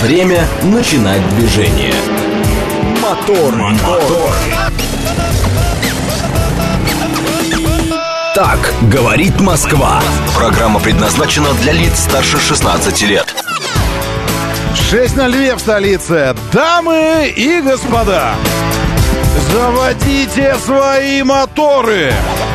Время начинать движение. Мотор. Так говорит Москва. Программа предназначена для лиц старше 16 лет. 6:02 в столице. Дамы и господа, заводите свои моторы.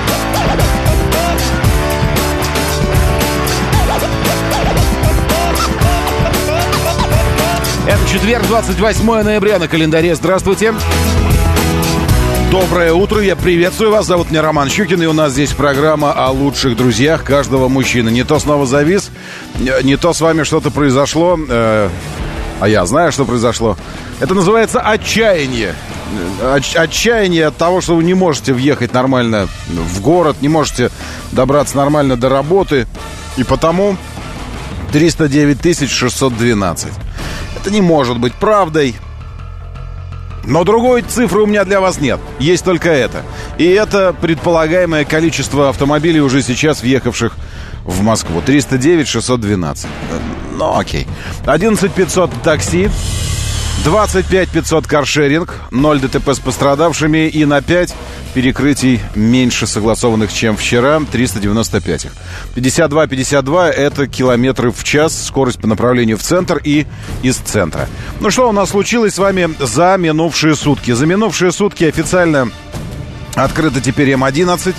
Это четверг, 28 ноября на календаре. Здравствуйте. Доброе утро, я приветствую вас. Зовут меня Роман Щукин, и у нас здесь программа о лучших друзьях каждого мужчины. Не то снова завис, не то с вами что-то произошло, а я знаю, что произошло. Это называется отчаяние. Отчаяние от того, что вы не можете въехать нормально в город, не можете добраться нормально до работы, и потому 309 612. Это не может быть правдой. Но другой цифры у меня для вас нет. Есть только это. И это предполагаемое количество автомобилей, уже сейчас въехавших в Москву. 309 612. Ну, окей. 11 500 такси, 25 500 каршеринг, 0 ДТП с пострадавшими и на 5 перекрытий меньше согласованных, чем вчера, 395 их. 52-52 — это километры в час, скорость по направлению в центр и из центра. Ну что у нас случилось с вами за минувшие сутки? За минувшие сутки официально открыта теперь М11.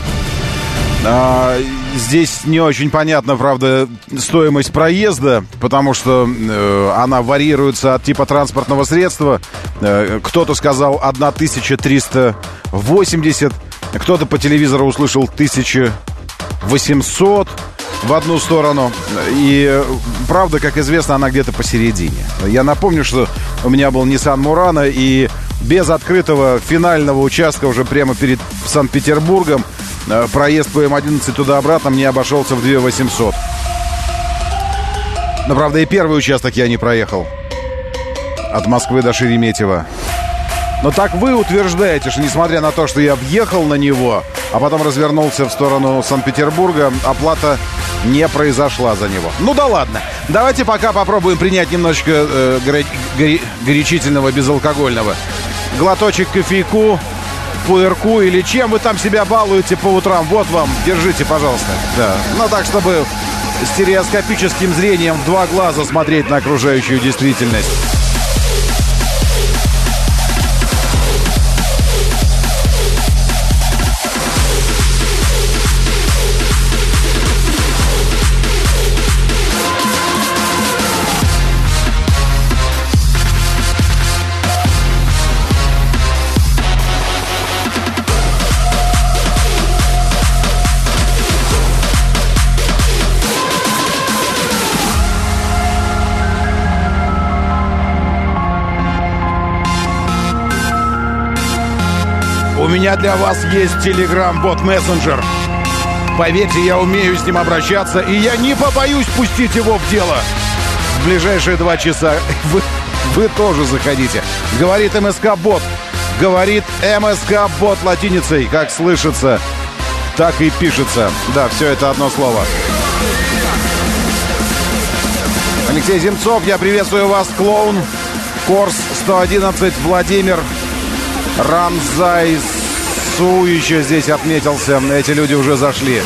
Здесь не очень понятно, правда, стоимость проезда, потому что она варьируется от типа транспортного средства. Кто-то сказал 1380, кто-то по телевизору услышал 1800 в одну сторону. И правда, как известно, она где-то посередине. Я напомню, что у меня был Nissan Murano, и без открытого финального участка уже прямо перед Санкт-Петербургом проезд по М11 туда-обратно мне обошелся в 2800. Но, правда, и первый участок я не проехал. От Москвы до Шереметьево. Но так вы утверждаете, что несмотря на то, что я въехал на него, а потом развернулся в сторону Санкт-Петербурга, оплата не произошла за него. Ну да ладно. Давайте пока попробуем принять немножечко горячительного безалкогольного. Глоточек кофейку, пуэрку или чем вы там себя балуете по утрам. Вот вам, держите, пожалуйста. Да. Ну так, чтобы стереоскопическим зрением в два глаза смотреть на окружающую действительность. У меня для вас есть Telegram-бот Messenger. Поверьте, я умею с ним обращаться, и я не побоюсь пустить его в дело. В ближайшие 2 часа вы тоже заходите. Говорит МСК-бот. Говорит МСК-бот латиницей. Как слышится, так и пишется. Да, все это одно слово. Алексей Земцов, я приветствую вас. Клоун, Корс 111, Владимир, Рамзайсу еще здесь отметился. Эти люди уже зашли.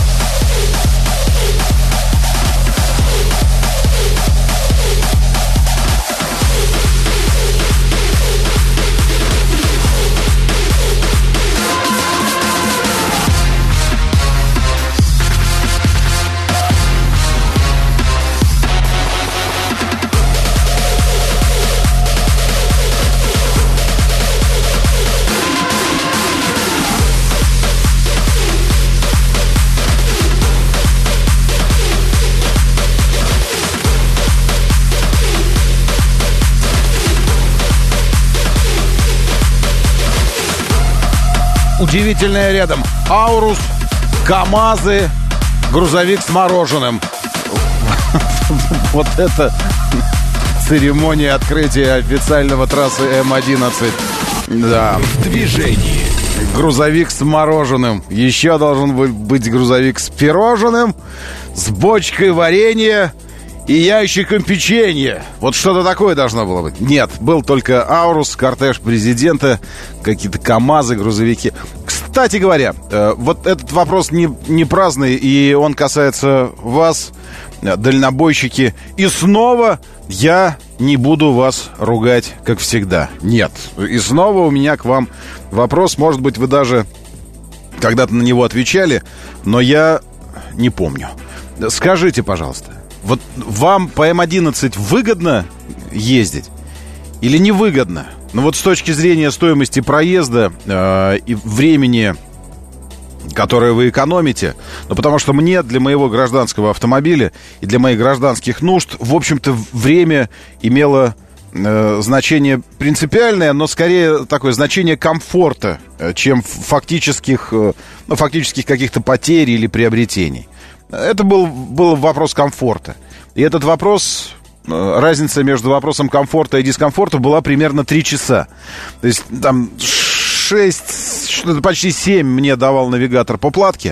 Удивительное рядом. Аурус, КамАЗы, грузовик с мороженым. Вот это церемония открытия официального трассы М11. Да. В движении. Грузовик с мороженым. Еще должен быть грузовик с пирожным, с бочкой варенья и ящиком печенья. Вот что-то такое должно было быть. Нет, был только Аурус, кортеж президента, какие-то КАМАЗы, грузовики. Кстати говоря, вот этот вопрос не праздный, и он касается вас, дальнобойщики. И снова я не буду вас ругать, как всегда. Нет. И снова у меня к вам вопрос. Может быть, вы даже когда-то на него отвечали, но я не помню. Скажите, пожалуйста, вот вам по М11 выгодно ездить или невыгодно? Ну вот с точки зрения стоимости проезда и времени, которое вы экономите, ну потому что мне для моего гражданского автомобиля и для моих гражданских нужд, в общем-то, время имело значение принципиальное, но скорее такое значение комфорта, чем фактических каких-то потерь или приобретений. Это был вопрос комфорта. И этот вопрос, разница между вопросом комфорта и дискомфорта была примерно 3 часа. То есть там 6, что-то почти 7 мне давал навигатор по платке,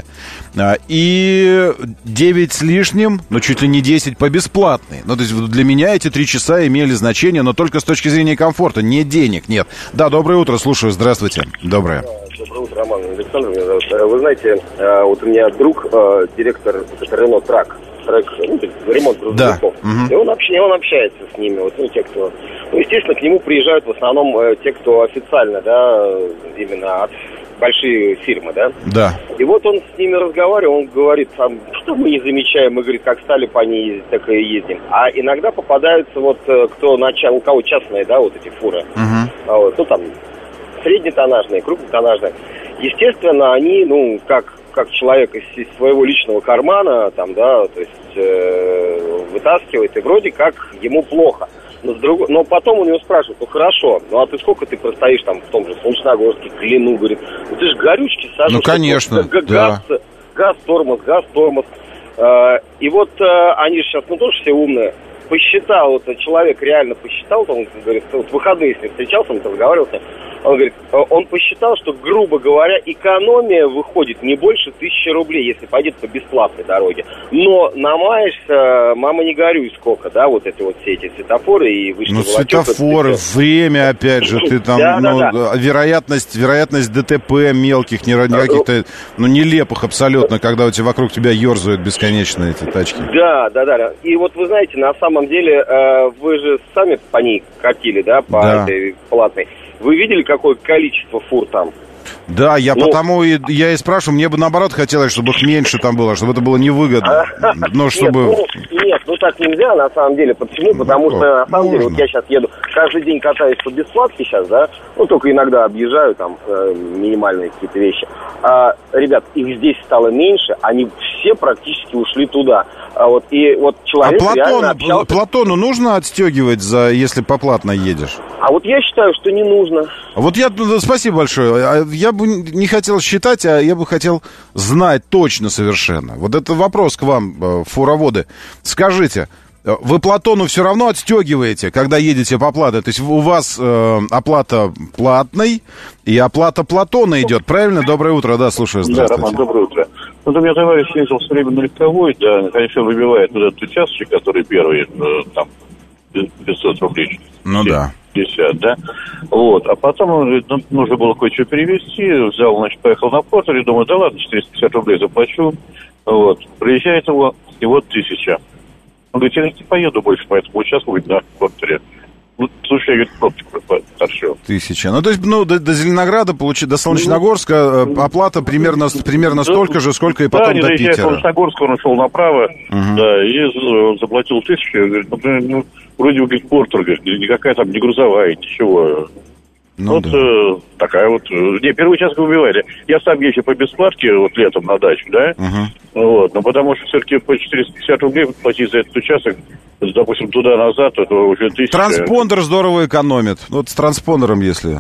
и 9 с лишним, ну чуть ли не 10 по бесплатной. Ну то есть для меня эти 3 часа имели значение, но только с точки зрения комфорта, не денег, нет. Да, доброе утро, слушаю, здравствуйте. Доброе. Доброе утро, Роман Александр меня зовут. Вы знаете, вот у меня друг, директор Рено Трак, ремонт грузовиков. Да. И он общается с ними, вот, те, кто... Ну, естественно, к нему приезжают в основном те, кто официально, да, именно от большие фирмы, да? Да. И вот он с ними разговаривал, он говорит, что мы не замечаем, мы, говорит, как стали по ней ездить, так и ездим. А иногда попадаются вот, у кого частные, да, вот эти фуры. Вот, ну, там, среднетоннажные, крупнотоннажные. Естественно, они, ну, как человек из своего личного кармана, там, да, то есть вытаскивает, и вроде как ему плохо. Но потом у него спрашивают, ну хорошо, ну а ты сколько ты простоишь там в том же Солнечногорске, Клину, говорит, ну ты же горючки сажаешь. Ну, конечно, да. Газ, тормоз. И вот они же сейчас, ну, тоже все умные. Посчитал, вот человек реально посчитал, он говорит, вот в выходные с ним встречался, он разговаривал с ним, он говорит, он посчитал, что, грубо говоря, экономия выходит не больше 1000 рублей, если пойдет по бесплатной дороге. Но намаешься, мама не горюй сколько, да, вот эти вот все эти светофоры и вышли. Ну, светофоры, время, опять же, ты там, вероятность ДТП мелких, никаких-то, нелепых абсолютно, когда у тебя вокруг тебя ерзают бесконечно эти тачки. Да. И вот вы знаете, на самом деле, вы же сами по ней катили, да, по этой платной. Вы видели, какое количество фур там? Да, потому и спрашиваю, мне бы наоборот хотелось, чтобы их меньше там было, чтобы это было невыгодно. Но чтобы... Нет, так нельзя на самом деле. Почему? Потому что на самом деле, вот я сейчас еду, каждый день катаюсь по бесплатке сейчас, да, только иногда объезжаю там минимальные какие-то вещи. Ребят, их здесь стало меньше, они все практически ушли туда. И вот человек реально общался... Платону нужно отстегивать, если по платной едешь? А вот я считаю, что не нужно. Спасибо большое. Я бы не хотел считать, а я бы хотел знать точно совершенно. Вот это вопрос к вам, фуроводы. Скажите, вы Платону все равно отстегиваете, когда едете по платной? То есть у вас оплата платной и оплата Платона идет, правильно? Доброе утро, да, слушаю, здравствуйте. Да, Роман, доброе утро. У меня товарищ ездил все время на легковой, да, конечно, выбивает вот этот участок, который первый, там, 500 рублей. Ну да. 50, да. Вот. А потом он говорит, нужно было кое-что перевезти, взял, поехал на портере, думаю, да ладно, 450 рублей заплачу. Вот. Приезжает его, и вот 1000. Он говорит, я не поеду больше по этому участку, говорит, на портере. Слушай, я говорю, пробки торчу. 1000. То есть, до Зеленограда, до Солнечногорска оплата примерно столько же, сколько и потом до Питера. Да, Солнечногорск, он ушел направо, да, и заплатил 1000. Я говорю, вроде бы, говорит, портер, говорит, никакая там не грузовая, ничего. Такая вот... Не, первый участок убивали. Я сам езжу по бесплатке, вот летом на дачу, да? Вот, но потому что все-таки по 450 рублей платить за этот участок, допустим, туда-назад, это уже 1000. Транспондер здорово экономит. Вот с транспондером, если...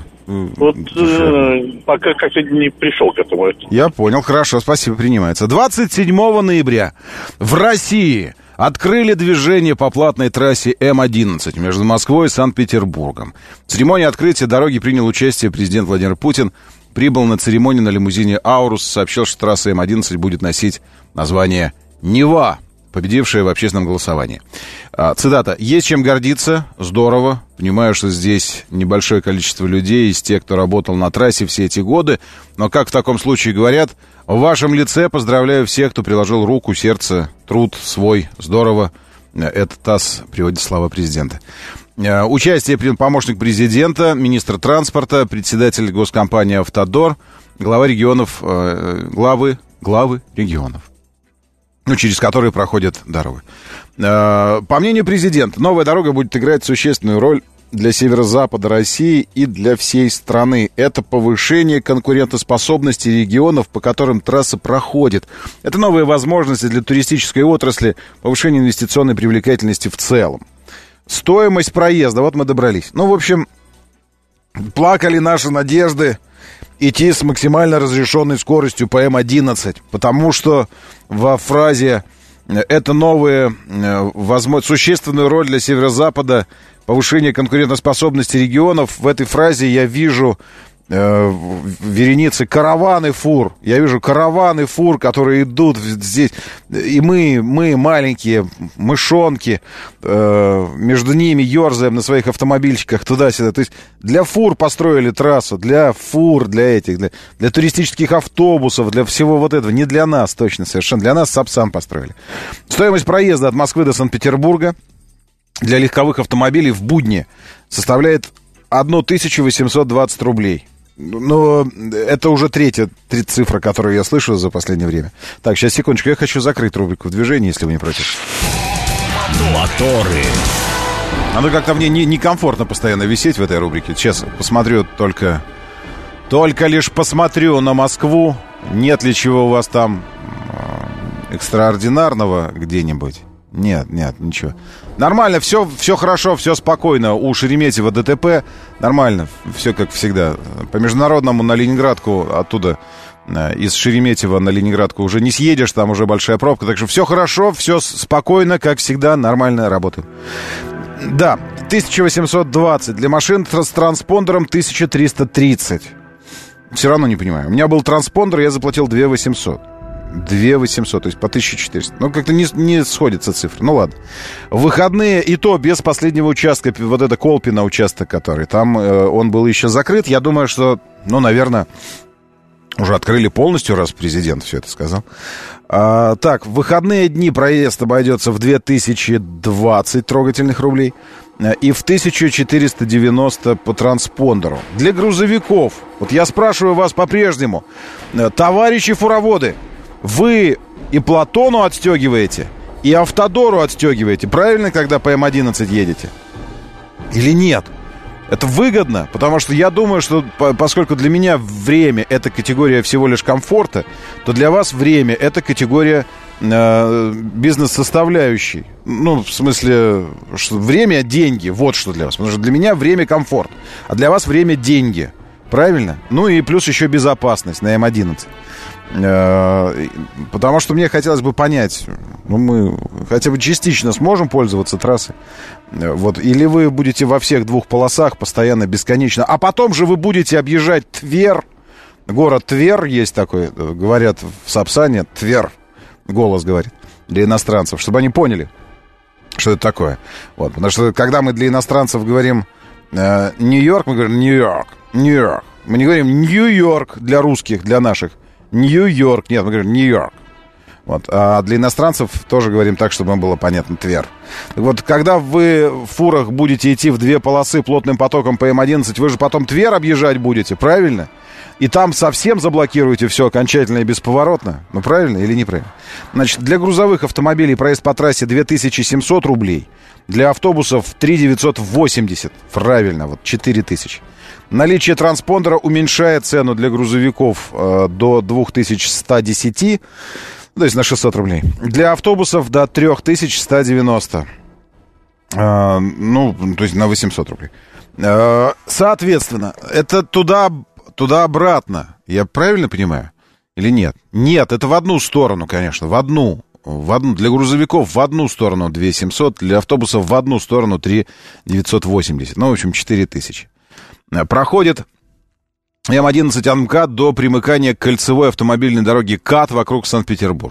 Пока как-то не пришел к этому. Я понял, хорошо, спасибо, принимается. 27 ноября в России открыли движение по платной трассе М11 между Москвой и Санкт-Петербургом. В церемонии открытия дороги принял участие президент Владимир Путин. Прибыл на церемонию на лимузине «Аурус», сообщил, что трасса М11 будет носить название «Нева». победившая в общественном голосовании. Цитата. «Есть чем гордиться, здорово. Понимаю, что здесь небольшое количество людей из тех, кто работал на трассе все эти годы. Но, как в таком случае говорят, в вашем лице поздравляю всех, кто приложил руку, сердце, труд свой. Здорово». Это ТАСС приводит слова президента. Участие помощник президента, министр транспорта, председатель госкомпании «Автодор», главы регионов, через которые проходят дорогы. По мнению президента, новая дорога будет играть существенную роль для северо-запада России и для всей страны. Это повышение конкурентоспособности регионов, по которым трасса проходит. Это новые возможности для туристической отрасли, повышение инвестиционной привлекательности в целом. Стоимость проезда, вот мы добрались. В общем, плакали наши надежды идти с максимально разрешенной скоростью по М11, потому что во фразе «это новые существенную роль для северо-запада, повышение конкурентоспособности регионов», в этой фразе я вижу вереницы караваны фур. Я вижу караваны фур, которые идут здесь. И мы маленькие мышонки, между ними ерзаем на своих автомобильчиках туда-сюда. То есть для фур построили трассу, для фур, для туристических автобусов, для всего вот этого. Не для нас точно совершенно. Для нас Сапсан построили. Стоимость проезда от Москвы до Санкт-Петербурга для легковых автомобилей в будни составляет 1820 рублей. Но это уже третья цифра, которую я слышу за последнее время. Так, сейчас, секундочку, я хочу закрыть рубрику в движении, если вы не против. Моторы. Оно как-то мне некомфортно постоянно висеть в этой рубрике. Сейчас посмотрю только лишь посмотрю на Москву. Нет ли чего у вас там экстраординарного где-нибудь? Нет, ничего. Нормально, все хорошо, все спокойно. У Шереметьево ДТП нормально, все как всегда. По международному на Ленинградку, оттуда из Шереметьево на Ленинградку уже не съедешь, там уже большая пробка. Так что все хорошо, все спокойно, как всегда, нормально работает. Да, 1820. Для машин с транспондером 1330. Все равно не понимаю. У меня был транспондер, я заплатил 2800. 2800, то есть по 1400. Как-то не сходятся цифры. Ладно. В выходные, и то без последнего участка, вот это Колпино участок, который там, он был еще закрыт. Я думаю, что, наверное, уже открыли полностью, раз президент все это сказал. Так, в выходные дни проезд обойдется в 2020 трогательных рублей и в 1490 по транспондеру. Для грузовиков, вот я спрашиваю вас по-прежнему, товарищи фуроводы, вы и Платону отстегиваете, и Автодору отстегиваете, правильно, когда по М11 едете? Или нет? Это выгодно, потому что я думаю, что поскольку для меня время — это категория всего лишь комфорта, то для вас время — это категория бизнес-составляющей. В смысле, что время — деньги, вот что для вас. Потому что для меня время — комфорт, а для вас время — деньги. Правильно? И плюс еще безопасность на М11. Потому что мне хотелось бы понять, мы хотя бы частично сможем пользоваться трассой, или вы будете во всех двух полосах постоянно, бесконечно, а потом же вы будете объезжать Тверь, город Тверь есть такой, говорят в Сапсане, Тверь, голос говорит, для иностранцев, чтобы они поняли, что это такое. Потому что когда мы для иностранцев говорим Нью-Йорк, мы говорим Нью-Йорк. Мы не говорим Нью-Йорк для русских, для наших. Нью-Йорк. Нет, мы говорим Нью-Йорк. А для иностранцев тоже говорим так, чтобы им было понятно, Тверь. Когда вы в фурах будете идти в две полосы плотным потоком по М11, вы же потом Тверь объезжать будете, правильно? И там совсем заблокируете все окончательно и бесповоротно. Правильно или неправильно? Значит, для грузовых автомобилей проезд по трассе 2700 рублей. Для автобусов 3980. Правильно, 4000. Наличие транспондера уменьшает цену для грузовиков до 2110, то есть на 600 рублей. Для автобусов до 3190, то есть на 800 рублей. Соответственно, это туда-обратно. Я правильно понимаю? Или нет? Нет, это в одну сторону, конечно, в одну. Для грузовиков в одну сторону 2700, для автобусов в одну сторону 3980. В общем, 4000. Проходит М11 МКАД до примыкания к кольцевой автомобильной дороге КАТ вокруг Санкт-Петербурга.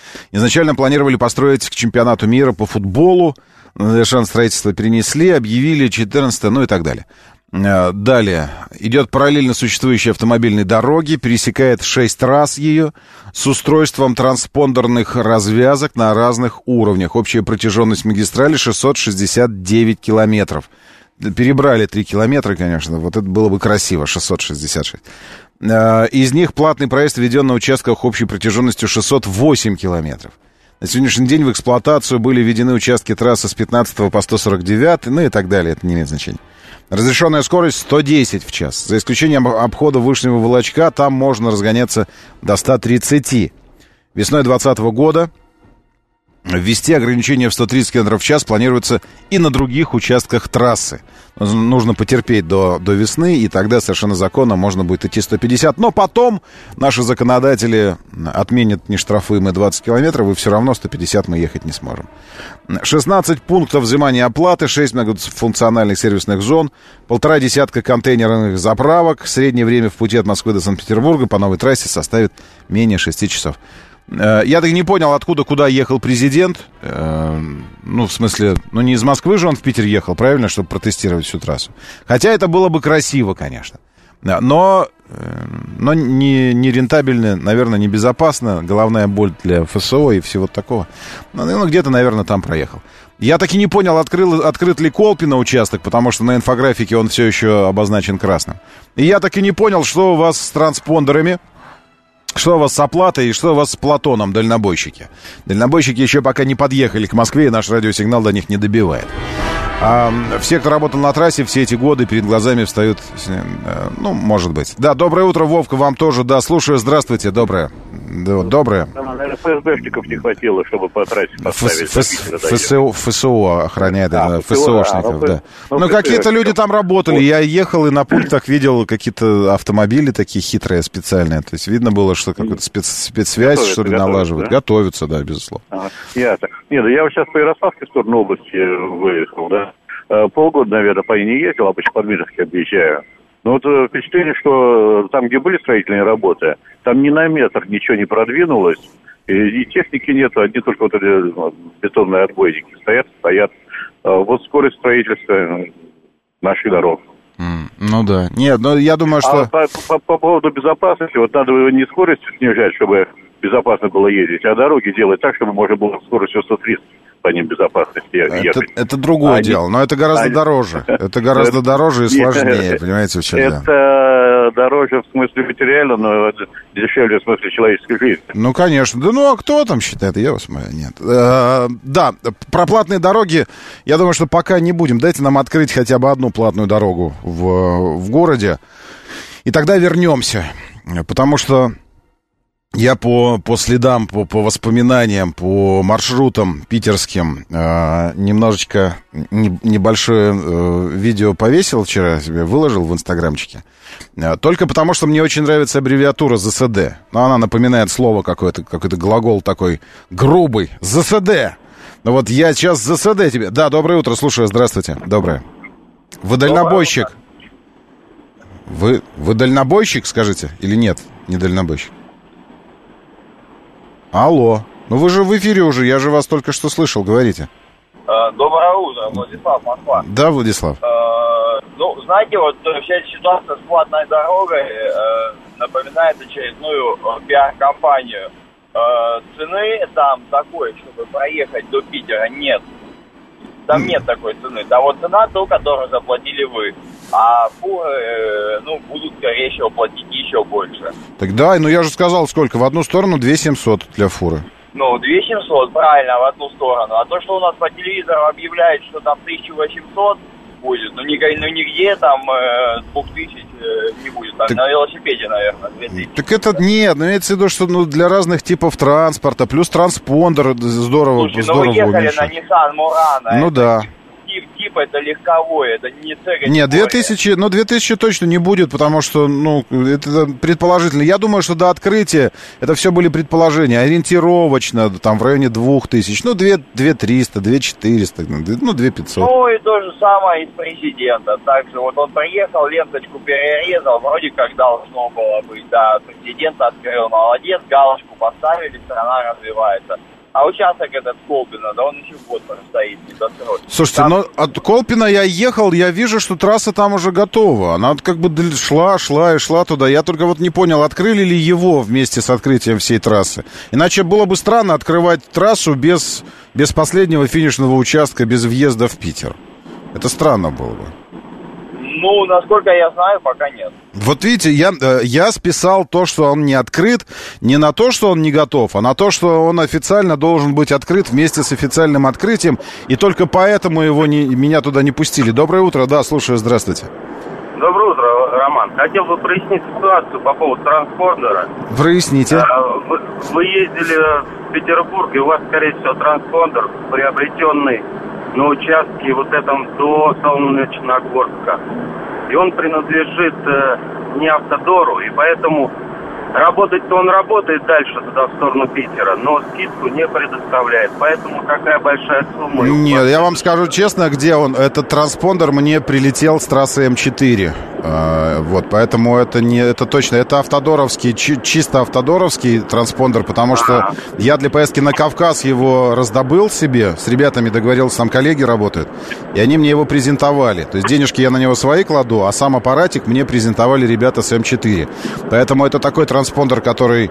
Изначально планировали построить к чемпионату мира по футболу. Совершенно строительство перенесли, объявили 14, ну и так далее. Далее. Идет параллельно существующей автомобильной дороги, пересекает 6 трасс ее с устройством транспондерных развязок на разных уровнях. Общая протяженность магистрали 669 километров. Перебрали 3 километра, конечно, вот это было бы красиво, 666. Из них платный проезд введен на участках общей протяженностью 608 километров. На сегодняшний день в эксплуатацию были введены участки трассы с 15 по 149, ну и так далее, это не имеет значения. Разрешенная скорость 110 в час. За исключением обхода Вышнего Волочка, там можно разгоняться до 130. Весной 2020 года ввести ограничение в 130 км в час планируется и на других участках трассы. Нужно потерпеть до весны, и тогда совершенно законно можно будет идти 150. Но потом наши законодатели отменят нештрафуемые 20 километров, и все равно 150 мы ехать не сможем. 16 пунктов взимания оплаты, 6 многофункциональных сервисных зон, 1,5 десятка контейнерных заправок. Среднее время в пути от Москвы до Санкт-Петербурга по новой трассе составит менее 6 часов. Я так и не понял, откуда, куда ехал президент. Ну, в смысле, ну не из Москвы же он в Питер ехал, правильно, чтобы протестировать всю трассу. Хотя это было бы красиво, конечно. Но не рентабельно, наверное, небезопасно. Головная боль для ФСО и всего такого. Ну, где-то, наверное, там проехал. Я так и не понял, открыт ли Колпино участок, потому что на инфографике он все еще обозначен красным. И я так и не понял, что у вас с транспондерами. Что у вас с оплатой и что у вас с Платоном, дальнобойщики? Дальнобойщики еще пока не подъехали к Москве, и наш радиосигнал до них не добивает. А все, кто работал на трассе все эти годы, перед глазами встают, ну, может быть. Да, доброе утро, Вовка, вам тоже, да, слушаю, здравствуйте, доброе. Доброе. Там, наверное, ФСБшников не хватило, чтобы по трассе поставить. ФСО охраняет, ФСОшников, да. Ну, какие-то люди там работали, я ехал и на пультах видел какие-то автомобили такие хитрые, специальные. То есть видно было, что какую-то спецсвязь, что ли, налаживают. Да? Готовятся, да, безусловно. Ясно. Нет, я вот сейчас по Ярославской сторону области выехал, да. Полгода, наверное, по ней не ездил, а по Подмитровске объезжаю. Но вот впечатление, что там, где были строительные работы, там ни на метр ничего не продвинулось, и техники нету, одни только вот эти бетонные отбойники стоят. Вот скорость строительства наших дорог. Ну да. Нет, но я думаю, что... По поводу безопасности, вот надо не скорость снижать, чтобы безопасно было ездить, а дороги делать так, чтобы можно было скоростью 130 по ним безопасности ехать. Это другое дело, но это гораздо дороже. Это гораздо дороже и сложнее, понимаете, в чем дело? Это дороже в смысле материально, но дешевле в смысле человеческой жизни. Ну, конечно. Да ну, а кто там считает? Я вас знаю, нет. Да, про платные дороги, я думаю, что пока не будем. Дайте нам открыть хотя бы одну платную дорогу в городе, и тогда вернемся. Потому что я по следам, по воспоминаниям, по маршрутам питерским немножечко небольшое видео повесил вчера, себе выложил в инстаграмчике. Только потому, что мне очень нравится аббревиатура ЗСД. Но она напоминает слово какой-то глагол такой грубый. ЗСД. Ну вот я сейчас ЗСД тебе. Да, доброе утро, слушаю, здравствуйте. Доброе. Вы дальнобойщик? Вы дальнобойщик, скажите? Или нет, не дальнобойщик? Алло. Ну вы же в эфире уже, я же вас только что слышал, говорите. Доброе утро, Владислав, Москва. Да, Владислав. Ну, знаете, вот вся эта ситуация с платной дорогой напоминает очередную пиар-компанию. Цены там такой, чтобы проехать до Питера, нет. Там нет такой цены. Там вот цена, ту, которую заплатили вы. А фуры, будут, скорее всего, платить еще больше. Так да, ну я же сказал, сколько? В одну сторону 2700 для фуры. 2700, правильно, в одну сторону. А то, что у нас по телевизору объявляют, что там 1800 будет, нигде там 2000 не будет. Там, так, на велосипеде, наверное, 2000. Так это нет, имеется в виду, что для разных типов транспорта, плюс транспондер здорово. Слушай, вы ехали на Nissan Murano. Ну да. Тип это легковой, это не C-категория. Нет, 2000 точно не будет, потому что, это предположительно. Я думаю, что до открытия это все были предположения, ориентировочно, там в районе 2000, 2300, 2400, 2500. Ну, и то же самое из президента. Также вот он приехал, ленточку перерезал, вроде как должно было быть, да, президент открыл, молодец, галочку поставили, страна развивается. А участок этот Колпино, да он еще год стоит, не достроен. Слушайте, там... но от Колпино я ехал, я вижу, что трасса там уже готова. Она как бы шла туда. Я только вот не понял, открыли ли его вместе с открытием всей трассы. Иначе было бы странно открывать трассу без последнего финишного участка, без въезда в Питер. Это странно было бы. Ну, насколько я знаю, пока нет. Вот видите, я списал то, что он не открыт, не на то, что он не готов, а на то, что он официально должен быть открыт вместе с официальным открытием, и только поэтому меня туда не пустили. Доброе утро, да, слушаю, здравствуйте. Доброе утро, Роман. Хотел бы прояснить ситуацию по поводу транспондера. Проясните. Вы ездили в Петербург, и у вас, скорее всего, транспондер, приобретенный на участке вот этом до Солнечногорска. И он принадлежит не Автодору, и поэтому работать-то он работает дальше туда, в сторону Питера, но скидку не предоставляет. Поэтому какая большая сумма? Нет, я вам скажу честно, где он. Этот транспондер мне прилетел с трассы М4. Вот, поэтому это точно, это автодоровский, чисто автодоровский транспондер, потому что я для поездки на Кавказ его раздобыл себе, с ребятами договорился, там коллеги работают, и они мне его презентовали. То есть денежки я на него свои кладу, а сам аппаратик мне презентовали ребята с М4. Поэтому это такой транспондер, который,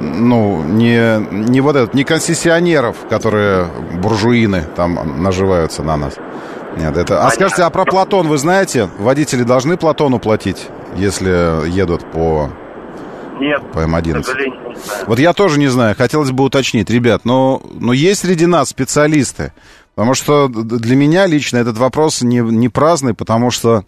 не вот этот, не концессионеров, которые буржуины там наживаются на нас. Нет, это... А скажите, а про Платон вы знаете? Водители должны Платону платить, если едут по М11? Вот я тоже не знаю, хотелось бы уточнить. Ребят, но есть среди нас специалисты, потому что для меня лично этот вопрос не праздный, потому что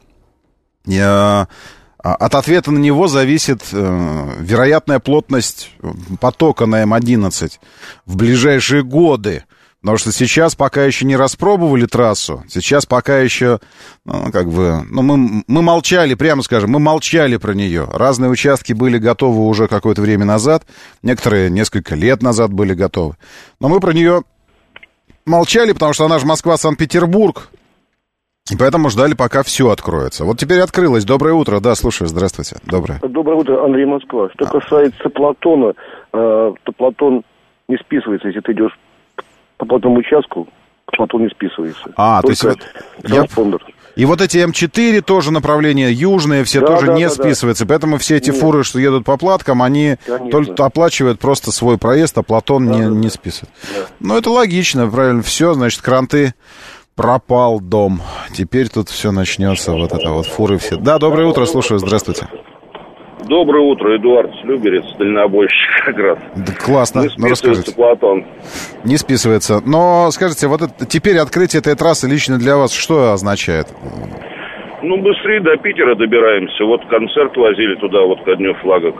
от ответа на него зависит вероятная плотность потока на М11 в ближайшие годы. Потому что сейчас пока еще не распробовали трассу, сейчас пока еще, мы молчали, прямо скажем, мы молчали про нее. Разные участки были готовы уже какое-то время назад, некоторые несколько лет назад были готовы. Но мы про нее молчали, потому что она же Москва-Санкт-Петербург, и поэтому ждали, пока все откроется. Вот теперь открылось. Доброе утро, да, слушаю, здравствуйте. Доброе утро, Андрей, Москва. Что касается Платона, то Платон не списывается, если ты идешь по платному участку, Платон не списывается. То есть транспондер. И вот эти М4 тоже направления южные, все тоже не списываются. Поэтому все эти фуры, что едут по платкам, они только оплачивают просто свой проезд, а Платон не списывает. Да. Это логично, правильно. Все, значит, кранты, пропал дом. Теперь тут все начнется, вот это вот фуры все. Да, доброе утро, слушаю, здравствуйте. Доброе утро, Эдуард Слюберец, дальнобойщик как раз. Да, классно. Не списывается Платон. Не списывается. Но скажите, вот теперь открытие этой трассы лично для вас что означает? Быстрее до Питера добираемся. Вот концерт возили туда вот ко Дню флага,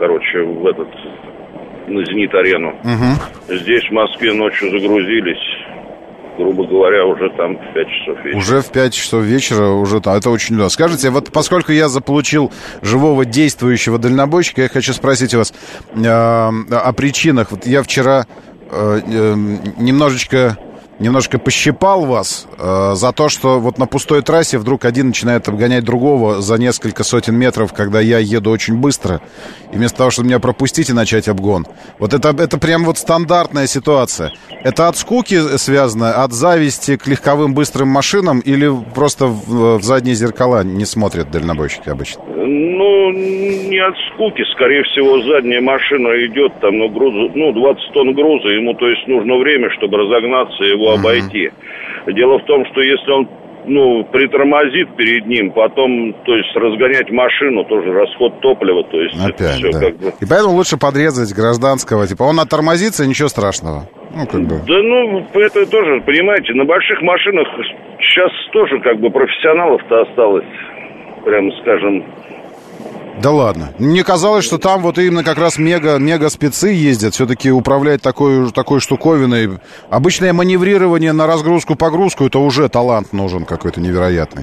на Зенит-арену. Угу. Здесь в Москве ночью загрузились. Грубо говоря, уже там в 5 часов вечера. Уже в 5 часов вечера, уже там, это очень много. Скажите, вот поскольку я заполучил живого действующего дальнобойщика, я хочу спросить у вас о причинах. Вот я вчера немножечко пощипал вас за то, что вот на пустой трассе вдруг один начинает обгонять другого за несколько сотен метров, когда я еду очень быстро, и вместо того, чтобы меня пропустить и начать обгон. Вот это прям вот стандартная ситуация. Это от скуки связано, от зависти к легковым быстрым машинам, или просто в задние зеркала не смотрят дальнобойщики обычно? Не от скуки, скорее всего, задняя машина идет, там, 20 тонн груза, ему, то есть, нужно время, чтобы разогнаться и его обойти. Дело в том, что если он, притормозит перед ним, потом, то есть, разгонять машину, тоже расход топлива, то есть, опять, это все да. И поэтому лучше подрезать гражданского, он оттормозится, ничего страшного. Да, это тоже, понимаете, на больших машинах сейчас тоже, профессионалов-то осталось, прямо скажем, Да ладно. Мне казалось, что там вот именно как раз мега-спецы ездят, все-таки управлять такой штуковиной. Обычное маневрирование на разгрузку-погрузку, это уже талант нужен какой-то невероятный.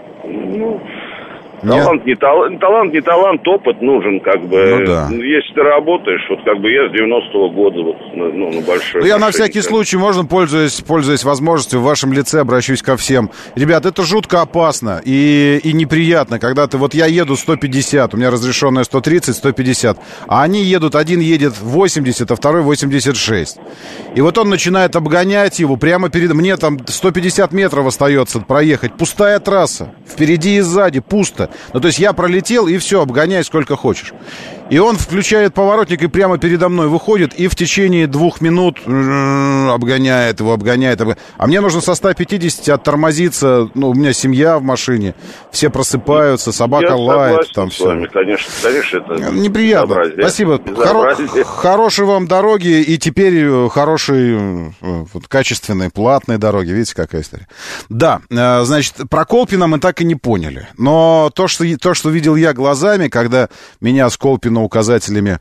Талант не талант, опыт нужен, как бы. Ну, да. Если ты работаешь, вот как бы я с 90-го года вот, на большой я на всякий случай, можно, пользуясь возможностью, в вашем лице обращусь ко всем. Ребят, это жутко опасно и неприятно, когда ты, вот я еду 150, у меня разрешенное 130, 150, а они едут, один едет 80, а второй 86. И вот он начинает обгонять его прямо перед... Мне там 150 метров остается проехать, пустая трасса, впереди и сзади, пусто. Ну, то есть я пролетел, и все, обгоняй сколько хочешь. И он включает поворотник и прямо передо мной выходит, и в течение 2 минут обгоняет его. А мне нужно со 150 оттормозиться. Ну, у меня семья в машине, все просыпаются, собака лает. Там все. Вами, конечно, это неприятно. Спасибо. Хорошей вам дороги, и теперь хорошие, качественные, платные дороги. Видите, какая история. Да, значит, про Колпино мы так и не поняли. Но то, что видел я глазами, когда меня с Колпино указателями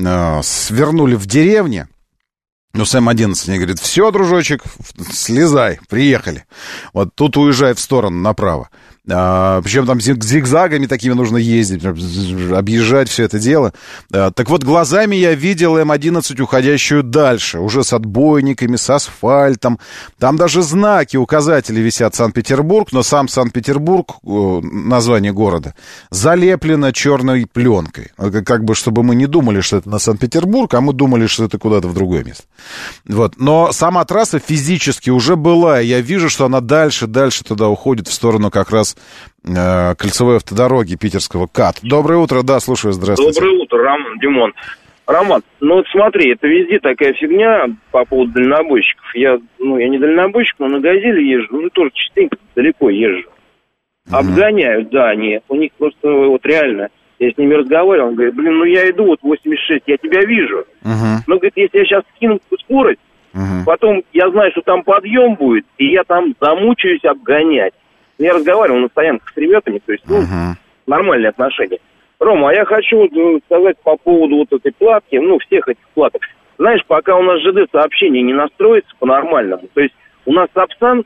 свернули в деревне, ну, Сэм-11 мне говорит: все, дружочек, слезай, приехали. Вот тут уезжай в сторону, направо. Причем там зигзагами такими нужно ездить, объезжать все это дело. Так вот, глазами я видел М-11, уходящую дальше, уже с отбойниками, с асфальтом. Там даже знаки, указатели висят: Санкт-Петербург, но сам Санкт-Петербург, название города, залеплено черной пленкой. Как бы, чтобы мы не думали, что это на Санкт-Петербург, а мы думали, что это куда-то в другое место. Вот. Но сама трасса физически уже была, и я вижу, что она дальше туда уходит, в сторону как раз кольцевой автодороги питерского КАТ. Доброе утро, да, слушаю, здравствуйте. Доброе утро, Димон. Роман, ну вот смотри, это везде такая фигня по поводу дальнобойщиков. Я не дальнобойщик, но на «Газели» езжу, тоже частенько далеко езжу. Обгоняют, да, они, у них просто вот реально, я с ними разговаривал, он говорит: я иду вот 86, я тебя вижу. Но, говорит, если я сейчас скину скорость, потом я знаю, что там подъем будет, и я там замучаюсь обгонять. Я разговаривал на стоянках с ребятами, то есть, нормальные отношения. Рома, а я хочу сказать по поводу вот этой платки, всех этих платок. Знаешь, пока у нас ЖД-сообщение не настроится по-нормальному, то есть у нас Сапсан,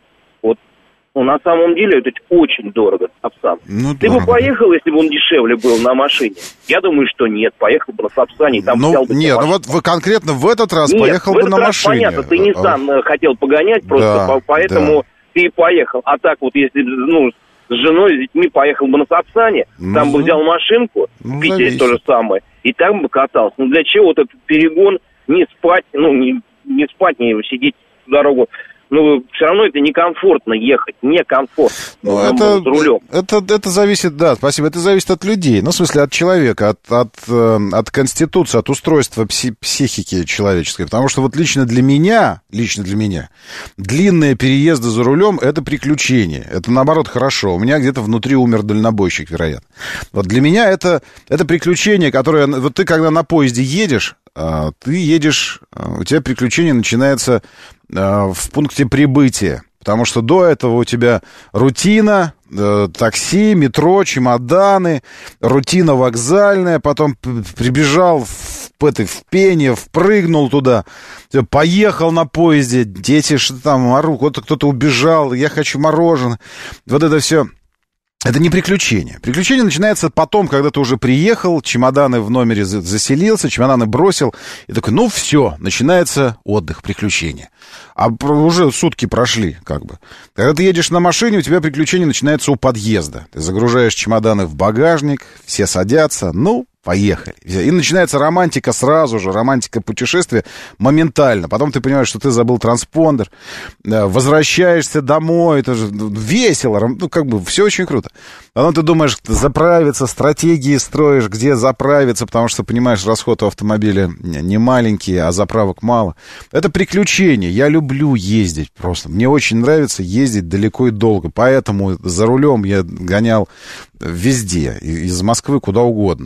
на самом деле это очень дорого, Сапсан. Ты бы поехал, если бы он дешевле был на машине? Я думаю, что нет, поехал бы на Сапсане, там взял бы... Нет, вот вы конкретно в этот раз поехал бы на машине. Понятно, ты Nissan хотел погонять, просто поэтому... Ты и поехал. А так вот, если, с женой, с детьми поехал бы на Сапсане, там бы взял машинку, в Питере то же самое, и там бы катался. Для чего вот этот перегон, не спать, не спать, не сидеть всю дорогу. Все равно это некомфортно ехать, некомфортно с рулем. Это зависит, да, спасибо, это зависит от людей, в смысле от человека, от конституции, от устройства психики человеческой, потому что вот лично для меня, длинные переезды за рулем — это приключение, это наоборот хорошо, у меня где-то внутри умер дальнобойщик, вероятно. Вот для меня это приключение, которое, вот ты когда на поезде едешь, ты едешь, у тебя приключение начинается в пункте прибытия, потому что до этого у тебя рутина, такси, метро, чемоданы, рутина вокзальная, потом прибежал в пене, впрыгнул туда, поехал на поезде, дети что там орут, вот кто-то убежал, я хочу мороженое, вот это все. Это не приключение. Приключение начинается потом, когда ты уже приехал, чемоданы в номере заселился, чемоданы бросил, и такой, все, начинается отдых, приключение. А уже сутки прошли, как бы. Когда ты едешь на машине, у тебя приключение начинается у подъезда. Ты загружаешь чемоданы в багажник, все садятся, поехали. И начинается романтика сразу же, романтика путешествия моментально. Потом ты понимаешь, что ты забыл транспондер, возвращаешься домой, это же весело, все очень круто. Потом ты думаешь, заправиться, стратегии строишь, где заправиться, потому что, понимаешь, расход у автомобиля не маленький, а заправок мало. Это приключение. Я люблю ездить просто. Мне очень нравится ездить далеко и долго. Поэтому за рулем я гонял везде, из Москвы куда угодно.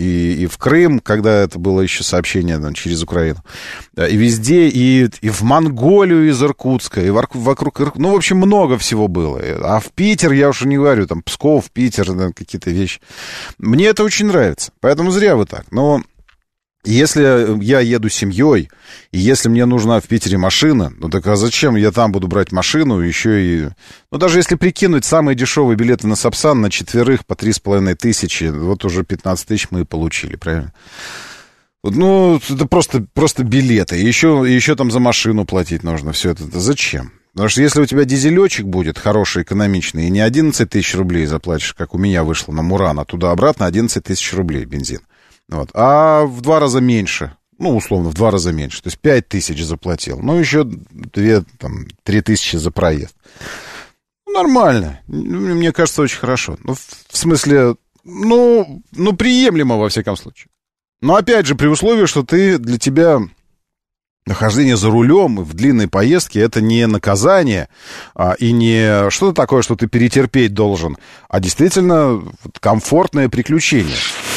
и в Крым, когда это было еще сообщение там, через Украину, и везде, и в Монголию из Иркутска, и вокруг Иркутска. Ну, в общем, много всего было. А в Питер, я уж не говорю, там, Псков, Питер, там, какие-то вещи. Мне это очень нравится, поэтому зря вы так. Но если я еду с семьей, и если мне нужна в Питере машина, ну так а зачем я там буду брать машину, еще и... Ну даже если прикинуть самые дешевые билеты на Сапсан на четверых по 3500, вот уже 15 тысяч мы получили, правильно? Ну, это просто билеты, еще там за машину платить нужно, все это зачем? Потому что если у тебя дизелечек будет хороший, экономичный, и не 11 тысяч рублей заплатишь, как у меня вышло на Муран, а туда-обратно 11 тысяч рублей бензин. Вот. А в 2 раза меньше, ну, условно, в 2 раза меньше, то есть 5 тысяч заплатил, ну, еще 3 тысячи за проезд. Ну, нормально, мне кажется, очень хорошо. Ну, в смысле, ну, приемлемо, во всяком случае. Но, опять же, при условии, что для тебя нахождение за рулем в длинной поездке — это не наказание, и не что-то такое, что ты перетерпеть должен, а действительно комфортное приключение.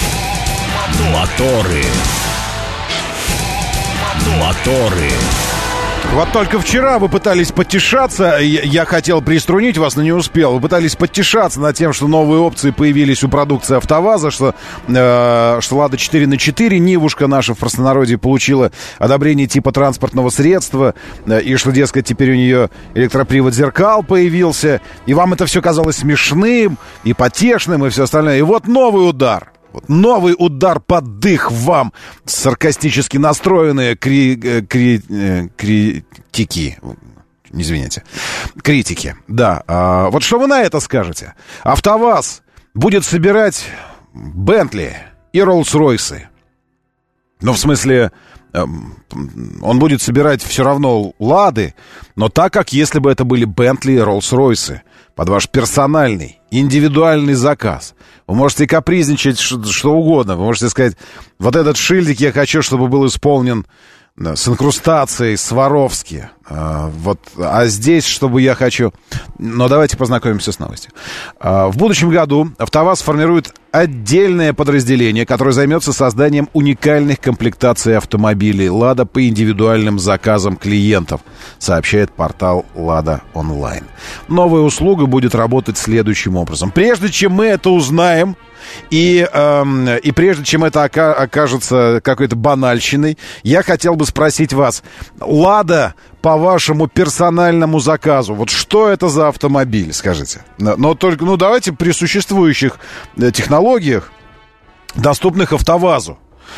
Моторы. Вот только вчера вы пытались подтешаться, я хотел приструнить вас, но не успел. Вы пытались подтешаться над тем, что новые опции появились у продукции АвтоВАЗа, что Лада 4х4, Нивушка наша в простонародье получила одобрение типа транспортного средства, и что, дескать, теперь у нее электропривод зеркал появился, и вам это все казалось смешным и потешным и все остальное. И вот новый удар. Вот новый удар под дых вам, саркастически настроенные критики. Извините. Критики, да. Вот что вы на это скажете? АвтоВАЗ будет собирать Бентли и Роллс-Ройсы. Ну, в смысле, он будет собирать все равно Лады, но так, как если бы это были Бентли и Роллс-Ройсы. Под ваш персональный, индивидуальный заказ. Вы можете капризничать что угодно. Вы можете сказать, вот этот шильдик я хочу, чтобы был исполнен с инкрустацией Сваровски. А здесь, чтобы я хочу... Но давайте познакомимся с новостью. В будущем году АвтоВАЗ формирует отдельное подразделение, которое займется созданием уникальных комплектаций автомобилей «Лада» по индивидуальным заказам клиентов, сообщает портал «Лада Онлайн». Новая услуга будет работать следующим образом. Прежде чем мы это узнаем, и прежде чем это окажется какой-то банальщиной, я хотел бы спросить вас, «Лада» по вашему персональному заказу, вот что это за автомобиль, скажите? Но только, давайте при существующих технологиях, доступных АвтоВАЗу.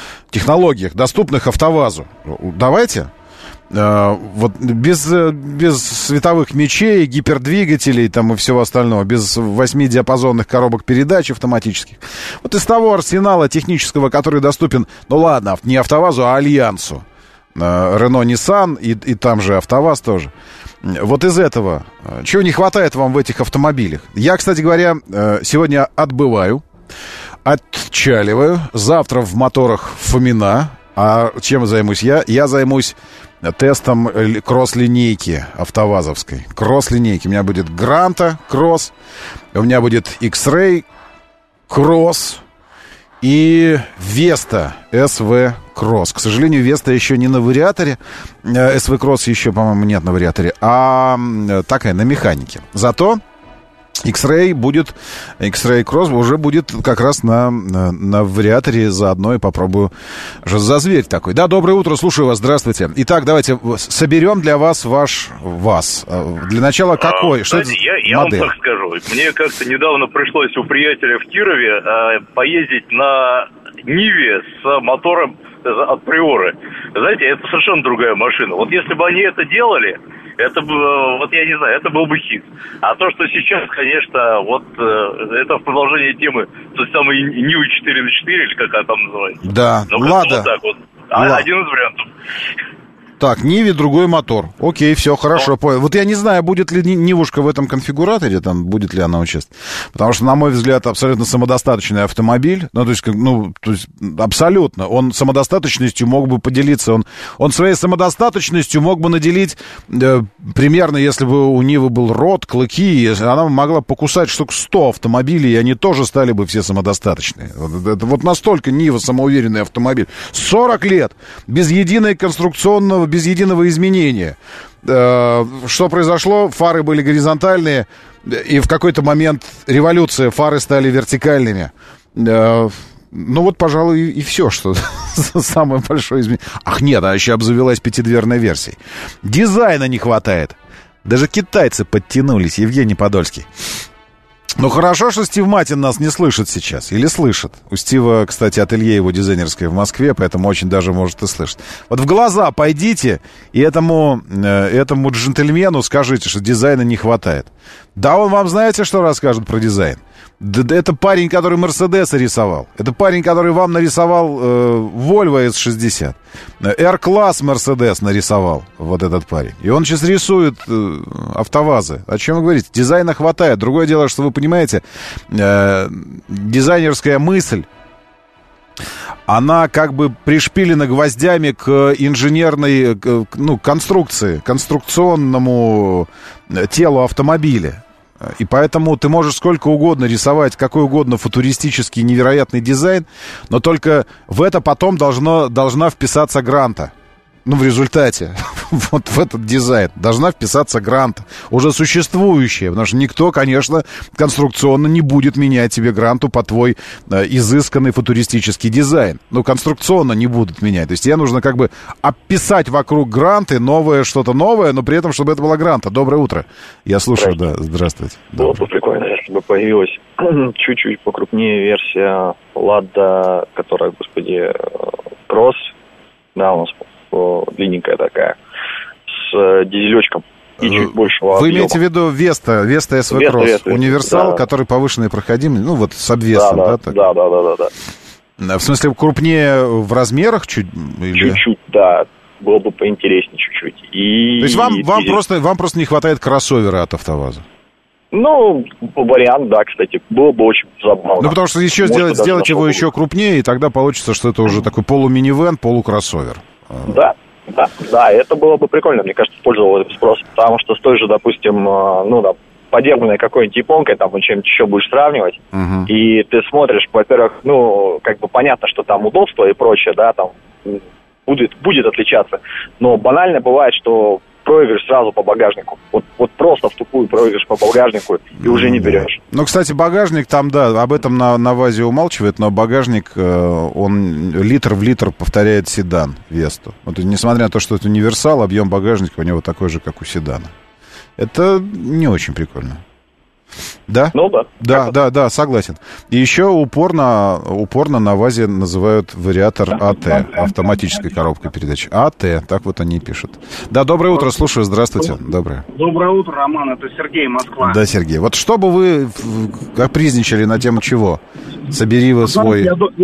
Давайте. Вот без световых мечей, гипердвигателей там и всего остального, без 8-диапазонных коробок передач автоматических. Вот из того арсенала технического, который доступен, ну ладно, не АвтоВАЗу, а Альянсу. Рено, Ниссан и там же АвтоВАЗ тоже. Вот из этого. Чего не хватает вам в этих автомобилях? Я, кстати говоря, сегодня отбываю, отчаливаю. Завтра в моторах Фомина. А чем займусь я? Я займусь тестом кросс-линейки автовазовской. Кросс-линейки. У меня будет Гранта кросс, у меня будет X-Ray кросс и Веста SV Кросс. К сожалению, Веста еще не на вариаторе. SV Кросс еще, по-моему, нет на вариаторе. А такая, на механике. Зато X-Ray Cross уже будет как раз на вариаторе. Заодно и попробую за зверь такой. Да, доброе утро, слушаю вас, здравствуйте. Итак, давайте соберем для вас ваш ВАЗ. Для начала какой? Что это я вам так скажу. Мне как-то недавно пришлось у приятеля в Кирове поездить на Ниве с мотором от Приоры. Знаете, это совершенно другая машина. Вот если бы они это делали, это бы, вот я не знаю, это был бы хит. А то, что сейчас, конечно, вот это в продолжении темы той самой Нивы 4х4, или как она там называется. Да, ну, Лада. Вот так вот. Один из вариантов. Так, Ниве другой мотор. Окей, все, хорошо, понял. Вот я не знаю, будет ли Нивушка в этом конфигураторе, там, будет ли она участвовать. Потому что, на мой взгляд, абсолютно самодостаточный автомобиль. То есть абсолютно. Он самодостаточностью мог бы поделиться. Он своей самодостаточностью мог бы наделить примерно, если бы у Нивы был рот, клыки, она могла покусать штук 100 автомобилей, и они тоже стали бы все самодостаточные. Вот настолько Нива самоуверенный автомобиль. 40 лет без без единого изменения. Что произошло? Фары были горизонтальные, и в какой-то момент революция, фары стали вертикальными. Вот, пожалуй, и все, что самое большое изменение. Ах, нет, еще обзавелась 5-дверной версией. Дизайна не хватает. Даже китайцы подтянулись, Евгений Подольский. Ну, хорошо, что Стив Матин нас не слышит сейчас. Или слышит. У Стива, кстати, ателье его дизайнерское в Москве, поэтому очень даже может и слышать. Вот в глаза пойдите и этому джентльмену скажите, что дизайна не хватает. Да он вам, знаете, что расскажет про дизайн? Да это парень, который Мерседеса рисовал. Это парень, который вам нарисовал Volvo S60. R-класс Мерседес нарисовал вот этот парень. И он сейчас рисует АвтоВАЗы. О чем вы говорите? Дизайна хватает. Другое дело, что вы понимаете, дизайнерская мысль, она как бы пришпилена гвоздями к инженерной конструкции, конструкционному телу автомобиля. И поэтому ты можешь сколько угодно рисовать, какой угодно футуристический невероятный дизайн, но только в это потом должна вписаться гранта. В результате, вот в этот дизайн должна вписаться гранта, уже существующая, потому что никто, конечно, конструкционно не будет менять тебе гранту по твой изысканный футуристический дизайн. Конструкционно не будут менять. То есть тебе нужно как бы описать вокруг гранты что-то новое, но при этом, чтобы это была гранта. Доброе утро. Я слушаю, да, здравствуйте. Было бы прикольно, если бы появилась чуть-чуть покрупнее версия Лада, которая, кросс, да, у нас длинненькая такая, с дизелечком и чуть большего Вы объема. имеете в виду Веста SV Cross, универсал, да, который повышенной проходимости, с обвесом, да? Да. В смысле, крупнее в размерах чуть? Или... Чуть-чуть, да. Было бы поинтереснее чуть-чуть. То есть вам просто не хватает кроссовера от АвтоВАЗа? Вариант, да, кстати, было бы очень забавно. Потому что еще сделать его еще крупнее, и тогда получится, что это уже такой полуминивэн, полукроссовер. Да, это было бы прикольно, мне кажется, пользовался спросом, потому что с той же, допустим, подержанной какой-нибудь японкой, там, чем-нибудь еще будешь сравнивать, и ты смотришь, во-первых, понятно, что там удобство и прочее, да, там будет отличаться, но банально бывает, что проигрыш сразу по багажнику. Вот просто в тупую проигрыш по багажнику и уже не берешь. Кстати, багажник там, да, об этом на ВАЗе умалчивает, но багажник, он литр в литр повторяет седан Весту. Несмотря на то, что это универсал, объем багажника у него такой же, как у седана. Это не очень прикольно. Да? Да, согласен. И еще упорно на ВАЗе называют вариатор АТ, автоматической коробкой передач. АТ, так вот они пишут. Да, доброе утро, слушаю, здравствуйте. Доброе Утро, Роман, это Сергей, Москва. Да, Сергей. Вот что бы вы капризничали на тему чего? Собери вы свой...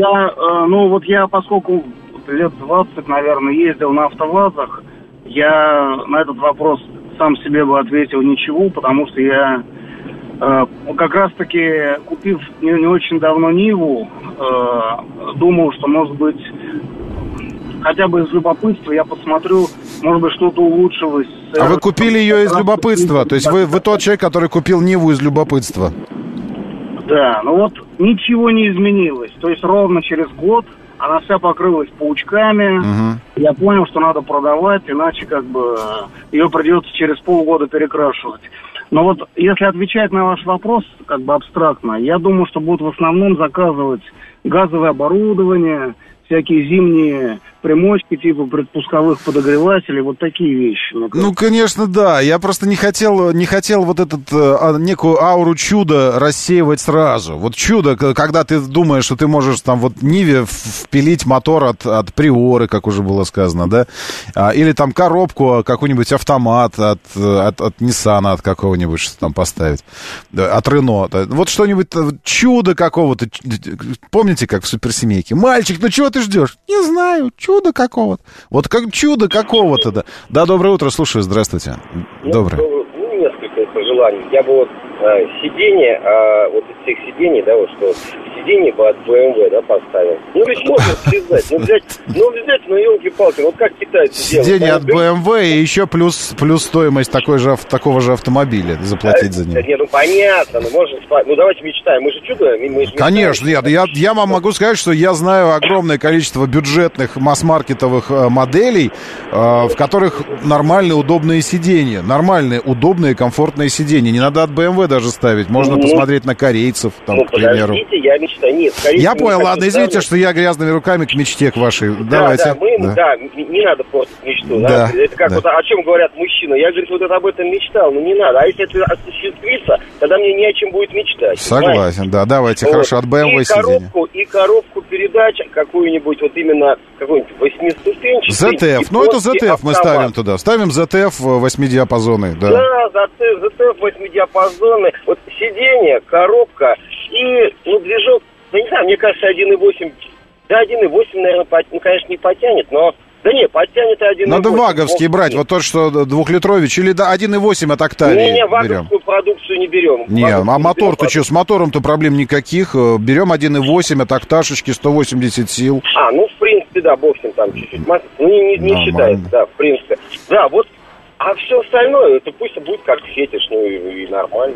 Я, поскольку лет 20, наверное, ездил на АвтоВАЗах, я на этот вопрос сам себе бы ответил ничего, потому что я... как раз-таки, купив не очень давно Ниву, думал, что, может быть, хотя бы из любопытства я посмотрю, может быть, что-то улучшилось. А вы купили ее из любопытства? То есть вы тот человек, который купил Ниву из любопытства? Да, ничего не изменилось. То есть ровно через год она вся покрылась паучками. Я понял, что надо продавать, иначе ее придется через полгода перекрашивать. Но если отвечать на ваш вопрос, абстрактно, я думаю, что будут в основном заказывать газовое оборудование, всякие зимние примочки типа предпусковых подогревателей, вот такие вещи. Конечно, да. Я просто не хотел вот некую ауру чуда рассеивать сразу. Вот чудо, когда ты думаешь, что ты можешь там Ниве впилить мотор от Приоры, как уже было сказано, да? Или там коробку, какой-нибудь автомат от Ниссана, от какого-нибудь, что там поставить. От Рено. Вот что-нибудь, чудо какого-то. Помните, как в суперсемейке? Мальчик, чего ты ждешь? Не знаю, чудо. чудо какого-то. Вот как чудо какого-то, да. Да, доброе утро, слушаю, здравствуйте. Доброе. Несколько пожеланий. Я бы вот сиденье, вот из всех сидений, да, вот что сиденье бы от BMW, да, поставил. Ну ведь можно слезать, взять, елки-палки, вот как китайцы делают. Сиденье от BMW и еще плюс стоимость такого же автомобиля заплатить за него. Не, ну понятно, давайте мечтаем, мы же чудо, мы же конечно, я вам могу сказать, что я знаю огромное количество бюджетных масс-маркетовых моделей, в которых нормальные, удобные сиденья, нормальные, удобные, комфортные сиденья. Не надо от BMW даже ставить, можно посмотреть на корейцев, там, к примеру. Подождите, я мечтаю. Нет, я понял, ладно, извините, что я грязными руками к мечте к вашей. Давайте. Не надо просто мечту. Да. Это как вот о чем говорят мужчины. Я, говорит, вот об этом мечтал, но не надо. А если это осуществится, тогда мне не о чем будет мечтать. Согласен, да, давайте, вот. Хорошо, от BMW сиденья. И коробку передач какую-нибудь, вот именно какой-нибудь 8-ступенчатый. ZF, это ZF мы ставим туда. Ставим ZF 8-диапазонный, да. Да, ZF 8-диапазонный. Вот сиденье, коробка и, движок, не знаю, мне кажется, 1.8, да, 1.8, наверное, конечно, не потянет, но... Да не, подтянет 1.8. Надо ваговский брать, вот тот, что 2-литрович, или 1.8 от Octavia. Не, ваговскую продукцию не берем. Не, а мотор-то что, с мотором-то проблем никаких. Берем 1.8 от Окташечки, 180 сил. В принципе, да, бог с ним там чуть-чуть. Не считается, да, в принципе. Да, вот. А все остальное, это пусть будет как фетиш, и нормально.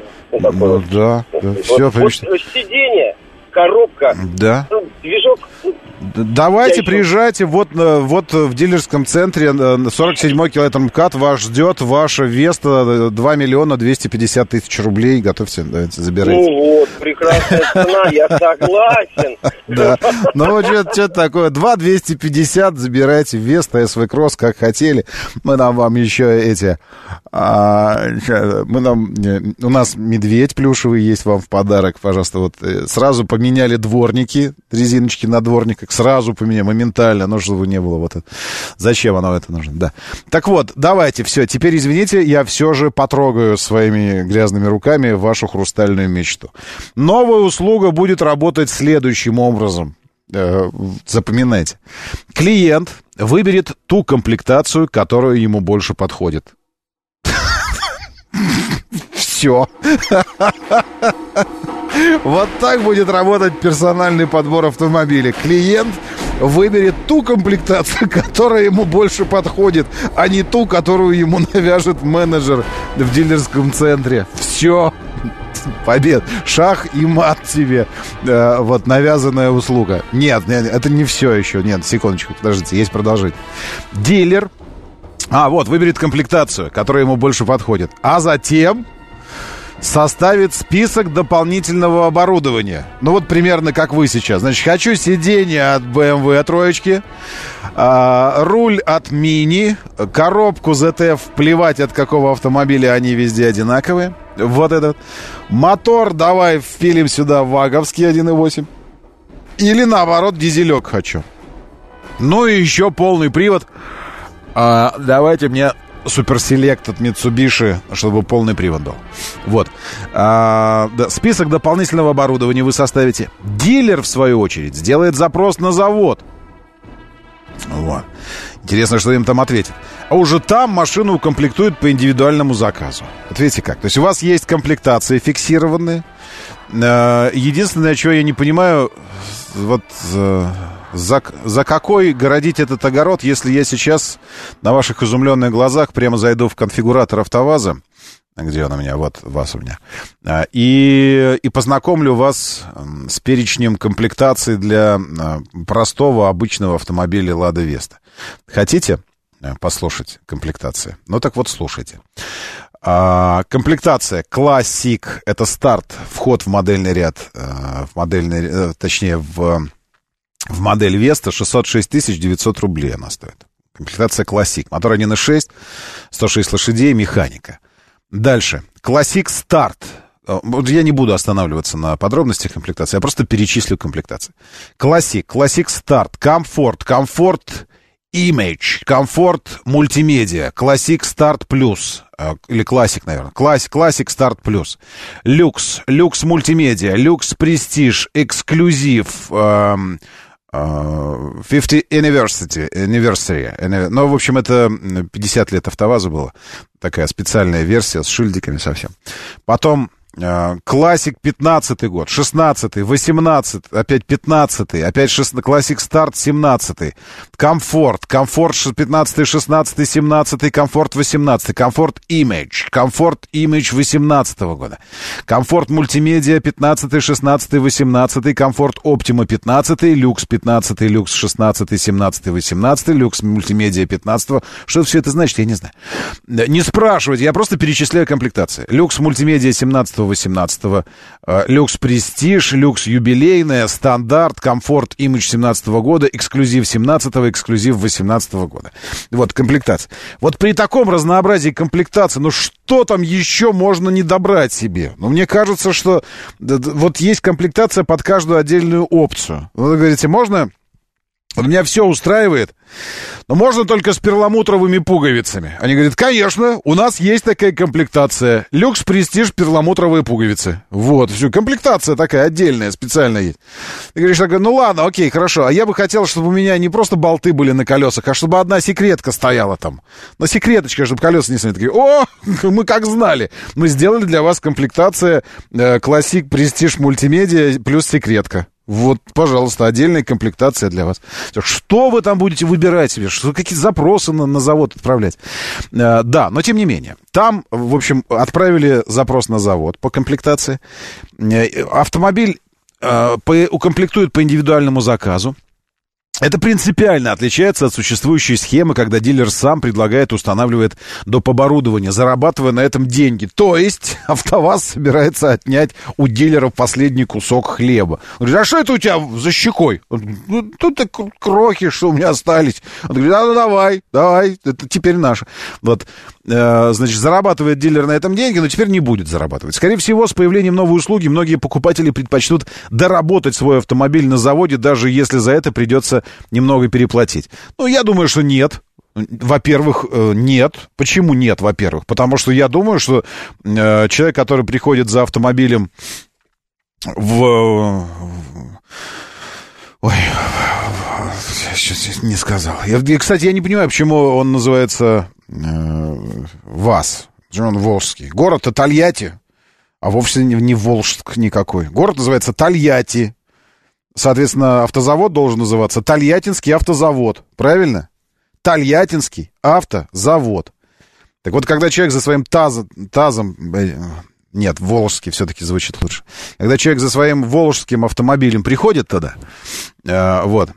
Да, все, вот сиденье, коробка, да. Движок. Давайте, приезжайте, вот в дилерском центре 47-й километр МКАД вас ждет ваша Веста 2 миллиона 250 тысяч рублей. Готовьте, давайте, забирайте. Прекрасная цена, я согласен. Да, что-то такое, 2 250 забирайте, Веста, СВ Кросс, как хотели. Мы вам еще у нас медведь плюшевый есть вам в подарок, пожалуйста. Вот сразу поменяли дворники, резиночки на дворниках, сразу поменяли, моментально, чтобы не было вот это. Зачем оно это нужно, да. Так вот, давайте, все, теперь, извините, я все же потрогаю своими грязными руками вашу хрустальную мечту. Новая услуга будет работать следующим образом. Запоминайте. Клиент выберет ту комплектацию, которая ему больше подходит. Все. Вот так будет работать персональный подбор автомобилей. Клиент выберет ту комплектацию, которая ему больше подходит, а не ту, которую ему навяжет менеджер в дилерском центре. Все. Побед. Шах и мат тебе. Вот навязанная услуга. Нет, это не все еще. Нет, секундочку, подождите, есть продолжить. Дилер выберет комплектацию, которая ему больше подходит. А затем составит список дополнительного оборудования. Примерно как вы сейчас. Значит, хочу сиденье от BMW троечки, руль от Mini, коробку ZF, плевать от какого автомобиля, они везде одинаковые. Вот этот. Мотор давай впилим сюда ваговский 1.8. Или наоборот, дизелек хочу. И еще полный привод. Давайте мне суперселект от Mitsubishi, чтобы полный привод был. Вот. Список дополнительного оборудования вы составите. Дилер, в свою очередь, сделает запрос на завод. Вот. Интересно, что им там ответят. А уже там машину укомплектуют по индивидуальному заказу. Вот видите как. То есть у вас есть комплектации фиксированные. Единственное, чего я не понимаю, за какой городить этот огород, если я сейчас на ваших изумленных глазах прямо зайду в конфигуратор АвтоВАЗа, где он у меня, вот вас у меня, и познакомлю вас с перечнем комплектаций для простого обычного автомобиля «Лада Веста». Хотите послушать комплектации? Так вот, слушайте. Комплектация Classic — это старт, вход в модельный ряд, в модель Веста 606 900 рублей она стоит. Комплектация Classic. Мотор 1.6, 106 лошадей, механика. Дальше. Classic Start. Я не буду останавливаться на подробностях комплектации, я просто перечислю комплектации. Classic Start, Comfort Image, Comfort Multimedia, Classic Start Plus, или Classic, наверное, Classic Start Plus, Luxe Multimedia, Luxe Prestige, Exclusive, 50 anniversary. Ну, в общем, это 50 лет АвтоВАЗа было. Такая специальная версия с шильдиками совсем. Потом Классик 15-й год, 16-й, 18-й, опять 15-й, опять Классик Старт 17-й, Комфорт 15-й, 16-й, 17-й, Комфорт 18-й, Комфорт Image 18-го года, Комфорт Мультимедиа 15-й, 16-й, 18-й, Комфорт Оптима 15-й, Люкс 15-й, Люкс 16-й, 17-й, 18-й, Люкс Мультимедиа 15-го. Что все это значит, я не знаю. Не спрашивайте, я просто перечисляю комплектации. Люкс Мультимедиа 17-го, 18-го, Люкс Престиж, Люкс Юбилейная, Стандарт, Комфорт Имидж 17-го года, Эксклюзив 17-го, Эксклюзив 18-го года. Вот комплектация. Вот при таком разнообразии комплектации, ну что там еще можно не добрать себе? Ну, мне кажется, что вот есть комплектация под каждую отдельную опцию. Вы говорите, можно... Вот меня все устраивает, но можно только с перламутровыми пуговицами. Они говорят, конечно, у нас есть такая комплектация. Люкс Престиж, перламутровые пуговицы. Вот, все, комплектация такая отдельная, специальная есть. Ты говоришь, ну ладно, окей, хорошо. А я бы хотел, чтобы у меня не просто болты были на колесах, а чтобы одна секретка стояла там. На секреточка, чтобы колеса не сняли. О, мы как знали. Мы сделали для вас комплектация Классик Престиж Мультимедиа плюс секретка. Вот, пожалуйста, отдельная комплектация для вас. Что вы там будете выбирать себе? Какие запросы на завод отправлять? Да, но тем не менее. Там, в общем, отправили запрос на завод по комплектации. Автомобиль укомплектуют по индивидуальному заказу. Это принципиально отличается от существующей схемы, когда дилер сам предлагает, устанавливает доп. Оборудование, зарабатывая на этом деньги. То есть АвтоВАЗ собирается отнять у дилеров последний кусок хлеба. Он говорит, а что это у тебя за щекой? Ну, тут крохи, что у меня остались. Он говорит, ну давай, это теперь наше. Вот, значит, зарабатывает дилер на этом деньги, но теперь не будет зарабатывать. Скорее всего, с появлением новой услуги многие покупатели предпочтут доработать свой автомобиль на заводе, даже если за это придется немного переплатить. Ну, я думаю, что нет. Во-первых, нет. Почему нет, во-первых? Потому что я думаю, что человек, который приходит за автомобилем Ой, сейчас не сказал. Кстати, я не понимаю, почему он называется ВАЗ. Почему он волжский? Город-то Тольятти, а вовсе не Волжск никакой. Город называется Тольятти. Соответственно, автозавод должен называться Тольяттинский автозавод. Правильно? Тольяттинский автозавод. Так вот, когда человек за своим тазом... Нет, волжский все-таки звучит лучше. Когда человек за своим волжским автомобилем приходит туда, вот,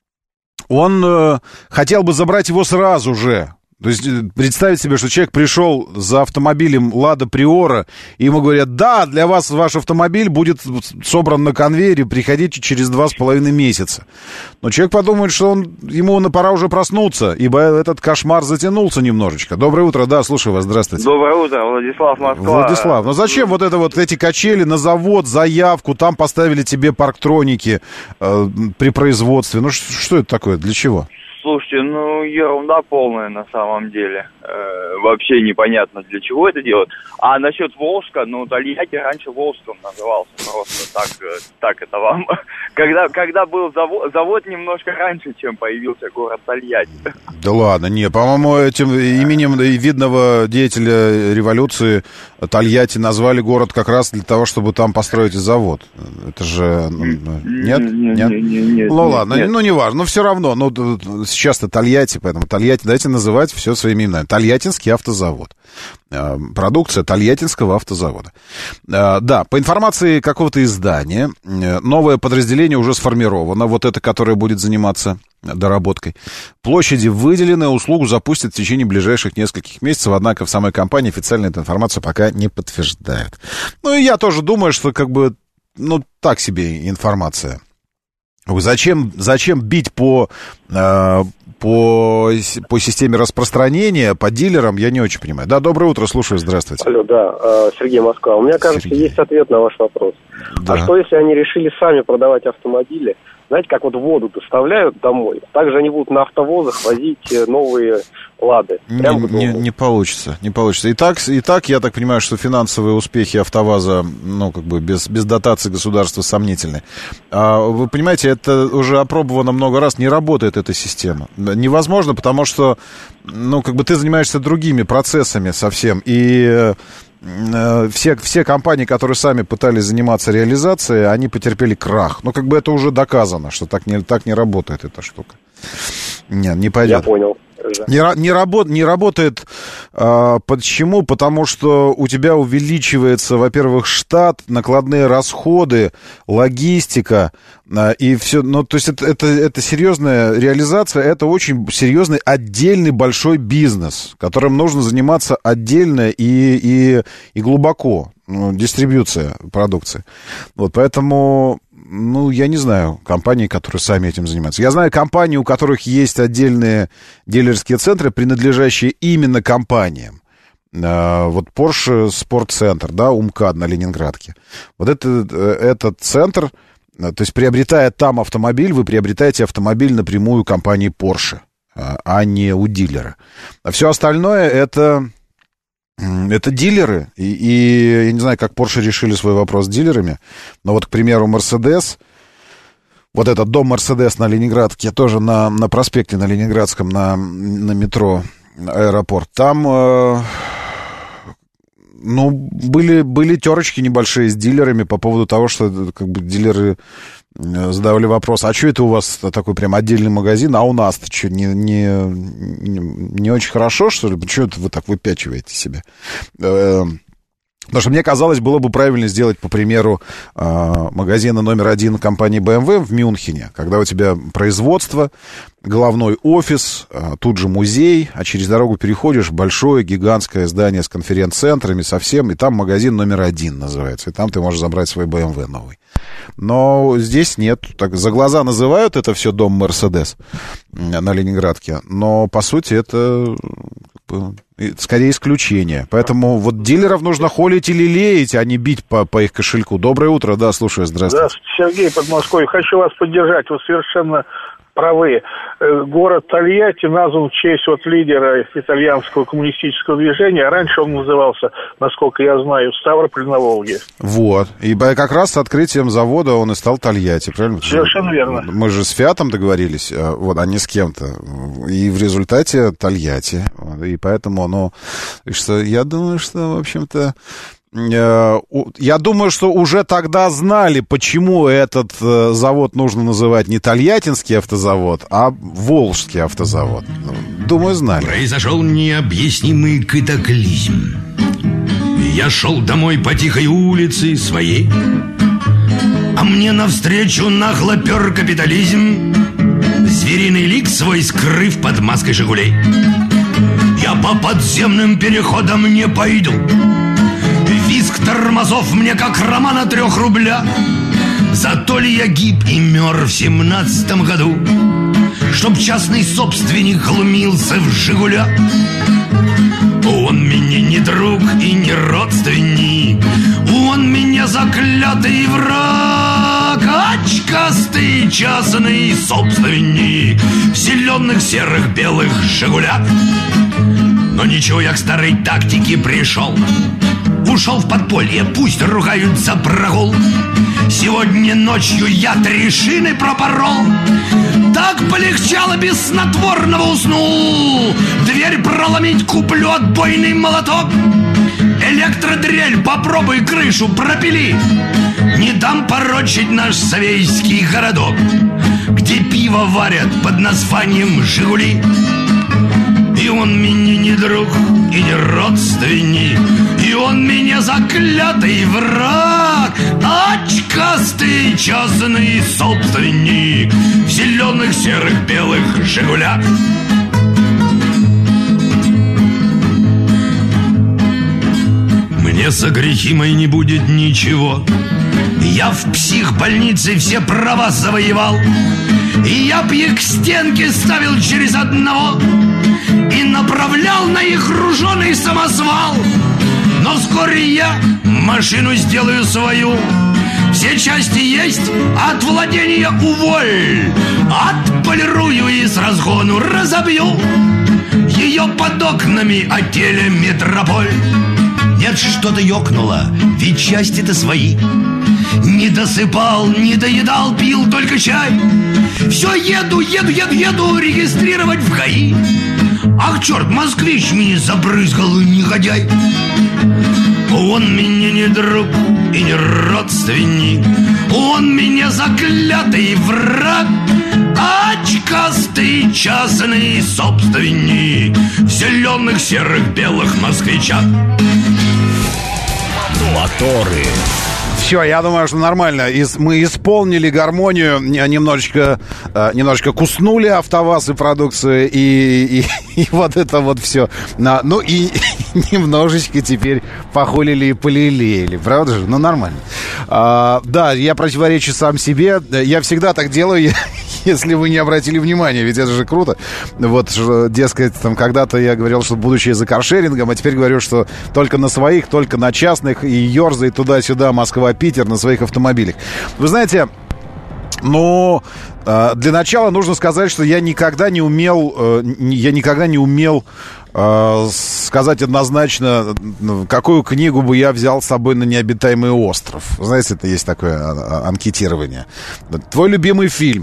он хотел бы забрать его сразу же. То есть представить себе, что человек пришел за автомобилем Лада Приора, и ему говорят, да, для вас ваш автомобиль будет собран на конвейере, приходите через 2,5 месяца. Но человек подумает, что ему пора уже проснуться, ибо этот кошмар затянулся немножечко. Доброе утро, да, слушаю вас, здравствуйте. Доброе утро, Владислав, Москва. Владислав, ну зачем вот эти качели на завод, заявку, там поставили тебе парктроники при производстве? Ну что это такое, для чего? Слушайте, ерунда полная на самом деле. Вообще непонятно, для чего это делают. А насчет Волжска, Тольятти раньше Волжском назывался. Просто так это вам. Когда был завод немножко раньше, чем появился город Тольятти. Да ладно, не, по-моему, этим именем видного деятеля революции Тольятти назвали город как раз для того, чтобы там построить завод. Это же... Нет? Нет. Ну ладно, не важно, но все равно. Сейчас-то Тольятти, поэтому Тольятти, дайте называть все своими именами. Тольяттинский автозавод. Продукция Тольяттинского автозавода. Да, по информации какого-то издания, новое подразделение уже сформировано, вот это, которое будет заниматься доработкой. Площади выделены, услугу запустят в течение ближайших нескольких месяцев, однако в самой компании официально эту информацию пока не подтверждает. Ну и я тоже думаю, что так себе информация. Зачем бить по системе распространения, по дилерам, я не очень понимаю. Да, доброе утро, слушаю, здравствуйте. Алло, да, Сергей, Москва. У меня, кажется, есть ответ на ваш вопрос. Да. А что, если они решили сами продавать автомобили, знаете, как вот воду доставляют домой, также они будут на автовозах возить новые «Лады». Не получится, не получится. Итак, я так понимаю, что финансовые успехи «АвтоВАЗа», ну, как бы без дотации государства сомнительны. А вы понимаете, это уже опробовано много раз, не работает эта система. Невозможно, потому что, ну, как бы ты занимаешься другими процессами совсем, и все компании, которые сами пытались заниматься реализацией, они потерпели крах. Ну, как бы это уже доказано, что так не работает эта штука. Не пойдет. Я понял. Не работает. Почему? Потому что у тебя увеличивается, во-первых, штат, накладные расходы, логистика и все. Ну, то есть это серьезная реализация, это очень серьезный отдельный большой бизнес, которым нужно заниматься отдельно и глубоко. Ну, дистрибьюция продукции. Вот, поэтому, ну, я не знаю компаний, которые сами этим занимаются. Я знаю компании, у которых есть отдельные дилерские центры, принадлежащие именно компаниям. Вот Porsche Спортцентр, да, УМКАД на Ленинградке. Вот этот центр, то есть приобретая там автомобиль, вы приобретаете автомобиль напрямую компании Porsche, а не у дилера. А все остальное это дилеры, и я не знаю, как Porsche решили свой вопрос с дилерами, но вот, к примеру, Mercedes, вот этот дом Mercedes на Ленинградке, тоже на проспекте на Ленинградском, на метро Аэропорт, там, ну, были терочки небольшие с дилерами по поводу того, что как бы дилеры задавали вопрос, а что это у вас такой прям отдельный магазин, а у нас-то что, не очень хорошо, что ли? Почему это вы так выпячиваете себя? Потому что мне казалось, было бы правильно сделать, по примеру, магазина номер 1 компании BMW в Мюнхене, когда у тебя производство, головной офис, тут же музей, а через дорогу переходишь, большое гигантское здание с конференц-центрами совсем, и там магазин номер 1 называется, и там ты можешь забрать свой BMW новый. Но здесь нет. Так, за глаза называют это все дом Мерседес на Ленинградке, но, по сути, это скорее исключение. Поэтому вот дилеров нужно холить или лелеять, а не бить по их кошельку. Доброе утро, да, слушаю, здравствуйте. Здравствуйте, Сергей, Подмосковье. Хочу вас поддержать, вы совершенно правы. Город Тольятти назван в честь вот лидера итальянского коммунистического движения. Раньше он назывался, насколько я знаю, Ставрополь на Волге. Вот. И как раз с открытием завода он и стал Тольятти, правильно? Совершенно верно. Мы же с Фиатом договорились, вот, а не с кем-то. И в результате Тольятти. И поэтому, ну, что я думаю, что, в общем-то, я думаю, что уже тогда знали, почему этот завод нужно называть не Тольяттинский автозавод, а Волжский автозавод. Думаю, знали. Произошел необъяснимый катаклизм. Я шел домой по тихой улице своей, а мне навстречу нагло пер капитализм, звериный лик свой скрыв под маской «Жигулей». Я по подземным переходам не пойду, визг тормозов мне как роман о 3 рублях. Зато ли я гиб и мер в 17-м году, чтоб частный собственник глумился в «Жигулях». Он мне не друг и не родственник, он меня заклятый враг, очкастый частный собственник в зеленых, серых, белых «Жигулях». Но ничего, я к старой тактике пришел, ушел в подполье, пусть ругают за прогул. Сегодня ночью я 3 шины пропорол, так полегчало, без снотворного уснул. Дверь проломить, куплю отбойный молоток, электродрель, попробуй крышу пропили. Не дам порочить наш совейский городок, где пиво варят под названием «Жигули». И он мне не друг и не родственник, и он меня заклятый враг, очкастый частный собственник в зеленых, серых, белых «Жигулях». Мне за грехи мои не будет ничего, я в психбольнице все права завоевал, и я б их к стенке ставил через одного и направлял на их руженый самосвал. Но вскоре я машину сделаю свою, в все части есть, от владения уволь. Отполирую и с разгону разобью ее под окнами отеля «Метрополь». Нет, что-то ёкнуло, ведь части-то свои. Не досыпал, не доедал, пил только чай. Все еду регистрировать в ГАИ. Ах, черт, москвич меня забрызгал, негодяй. Он мне не друг и не родственник, он меня заклятый враг, очкастый частный собственник в зеленых, серых, белых москвичах. Моторы. Все, я думаю, что нормально. Мы исполнили гармонию, немножечко куснули АвтоВАЗ и продукцию, и вот это вот все. Ну и немножечко теперь похулили и полелеяли, правда же? Ну, нормально. Да, я противоречу сам себе. Я всегда так делаю, если вы не обратили внимания, ведь это же круто. Вот, дескать, там когда-то я говорил, что будущее за каршерингом, а теперь говорю, что только на своих, только на частных, и ерзай туда-сюда, Москва-Питер на своих автомобилях. Вы знаете, ну, для начала нужно сказать, что я никогда не умел сказать однозначно, какую книгу бы я взял с собой на необитаемый остров. Знаете, это есть такое анкетирование. Твой любимый фильм?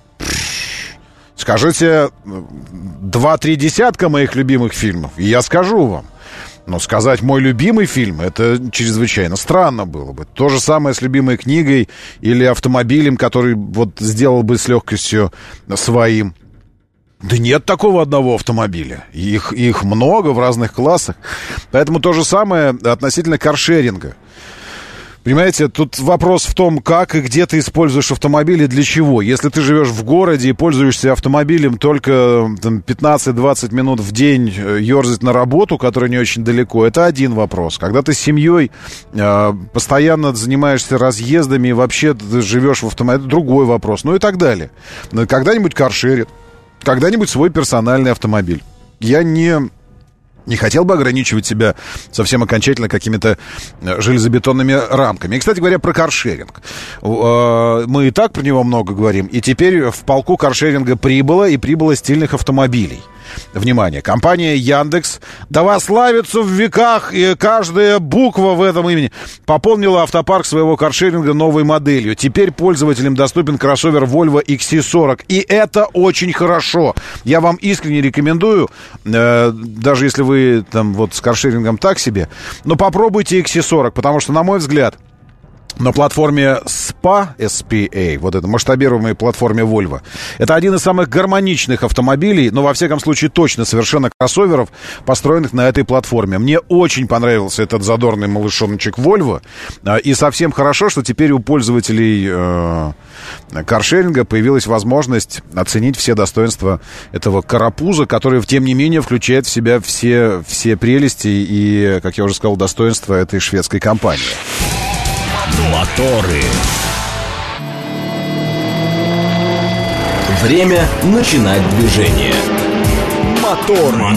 Скажите 2-3 десятка моих любимых фильмов, и я скажу вам. Но сказать мой любимый фильм, это чрезвычайно странно было бы. То же самое с любимой книгой или автомобилем, который вот сделал бы с легкостью своим. Да нет такого одного автомобиля. Их много в разных классах. Поэтому то же самое относительно каршеринга. Понимаете, тут вопрос в том, как и где ты используешь автомобиль и для чего. Если ты живешь в городе и пользуешься автомобилем только 15-20 минут в день, ерзать на работу, которая не очень далеко, это один вопрос. Когда ты с семьей постоянно занимаешься разъездами и вообще ты живешь в автомобиле, это другой вопрос. Ну и так далее. Когда-нибудь каршеринг, когда-нибудь свой персональный автомобиль. Я не хотел бы ограничивать себя совсем окончательно какими-то железобетонными рамками. И, кстати говоря, про каршеринг. Мы и так про него много говорим. И теперь в полку каршеринга прибыло стильных автомобилей. Внимание, компания Яндекс, да вославится в веках, и каждая буква в этом имени, пополнила автопарк своего каршеринга новой моделью. Теперь пользователям доступен кроссовер Volvo XC40. И это очень хорошо. Я вам искренне рекомендую, даже если вы там вот с каршерингом так себе, но попробуйте XC40, потому что, на мой взгляд, на платформе SPA, вот это масштабируемой платформе Volvo, это один из самых гармоничных автомобилей, но во всяком случае точно совершенно кроссоверов, построенных на этой платформе. Мне очень понравился этот задорный малышоночек Volvo, и совсем хорошо, что теперь у пользователей каршеринга появилась возможность оценить все достоинства этого карапуза, который, тем не менее, включает в себя все прелести и, как я уже сказал, достоинства этой шведской компании. Моторы. Время начинать движение. Мотор.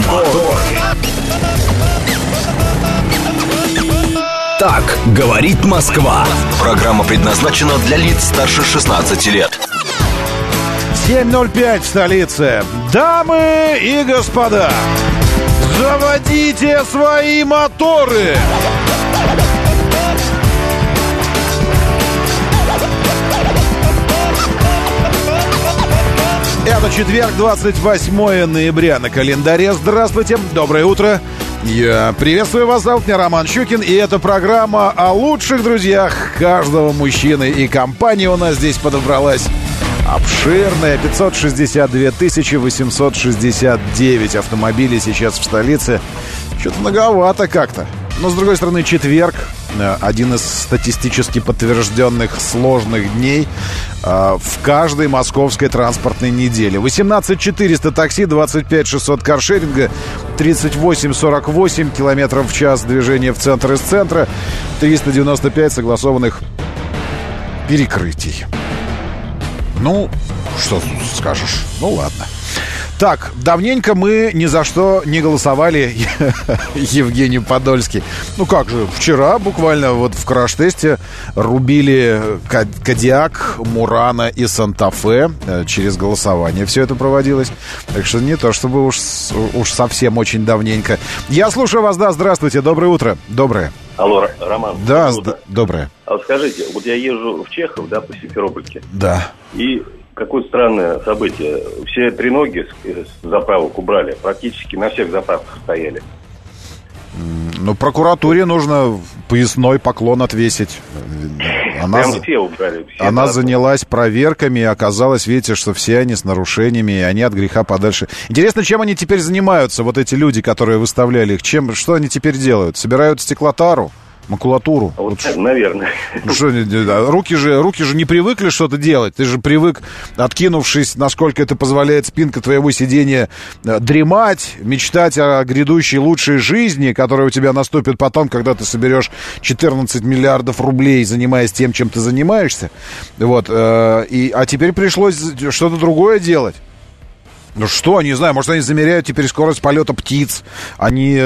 Так говорит Москва. Программа предназначена для лиц старше 16 лет. 7:05 в столице. Дамы и господа, заводите свои моторы. Это четверг, 28 ноября на календаре. Здравствуйте, доброе утро. Я приветствую вас, зовут меня Роман Щукин, и это программа о лучших друзьях каждого мужчины. И компания у нас здесь подобралась обширная. 562 869 автомобилей сейчас в столице. Что-то многовато как-то. Но, с другой стороны, четверг, один из статистически подтвержденных сложных дней в каждой московской транспортной неделе. 18 400 такси, 25 600 каршеринга, 38 48 километров в час движения в центр из центра, 395 согласованных перекрытий. Ну, что скажешь? Ну, ладно. Так, давненько мы ни за что не голосовали, Евгений Подольский. Ну как же, вчера буквально вот в краш-тесте рубили Кодиак, Мурано и Санта-Фе. Через голосование все это проводилось. Так что не то, чтобы уж совсем очень давненько. Я слушаю вас, да, здравствуйте, доброе утро. Доброе. Алло, Роман. Да, доброе. А вот скажите, вот я езжу в Чехов, да, по Симферопольке. Да. И какое странное событие. Все треноги с заправок убрали. Практически на всех заправках стояли. Ну, прокуратуре нужно поясной поклон отвесить. Все убрали. Она занялась проверками, и оказалось, видите, что все они с нарушениями, и они от греха подальше. Интересно, чем они теперь занимаются, вот эти люди, которые выставляли их? Что они теперь делают? Собирают стеклотару? Макулатуру? Вот, наверное. Ну, что, руки же не привыкли что-то делать. Ты же привык, откинувшись, насколько это позволяет спинка твоего сидения, дремать, мечтать о грядущей лучшей жизни, которая у тебя наступит потом, когда ты соберешь 14 миллиардов рублей, занимаясь тем, чем ты занимаешься. Вот. А теперь пришлось что-то другое делать. Ну что, не знаю, может, они замеряют теперь скорость полета птиц. Они,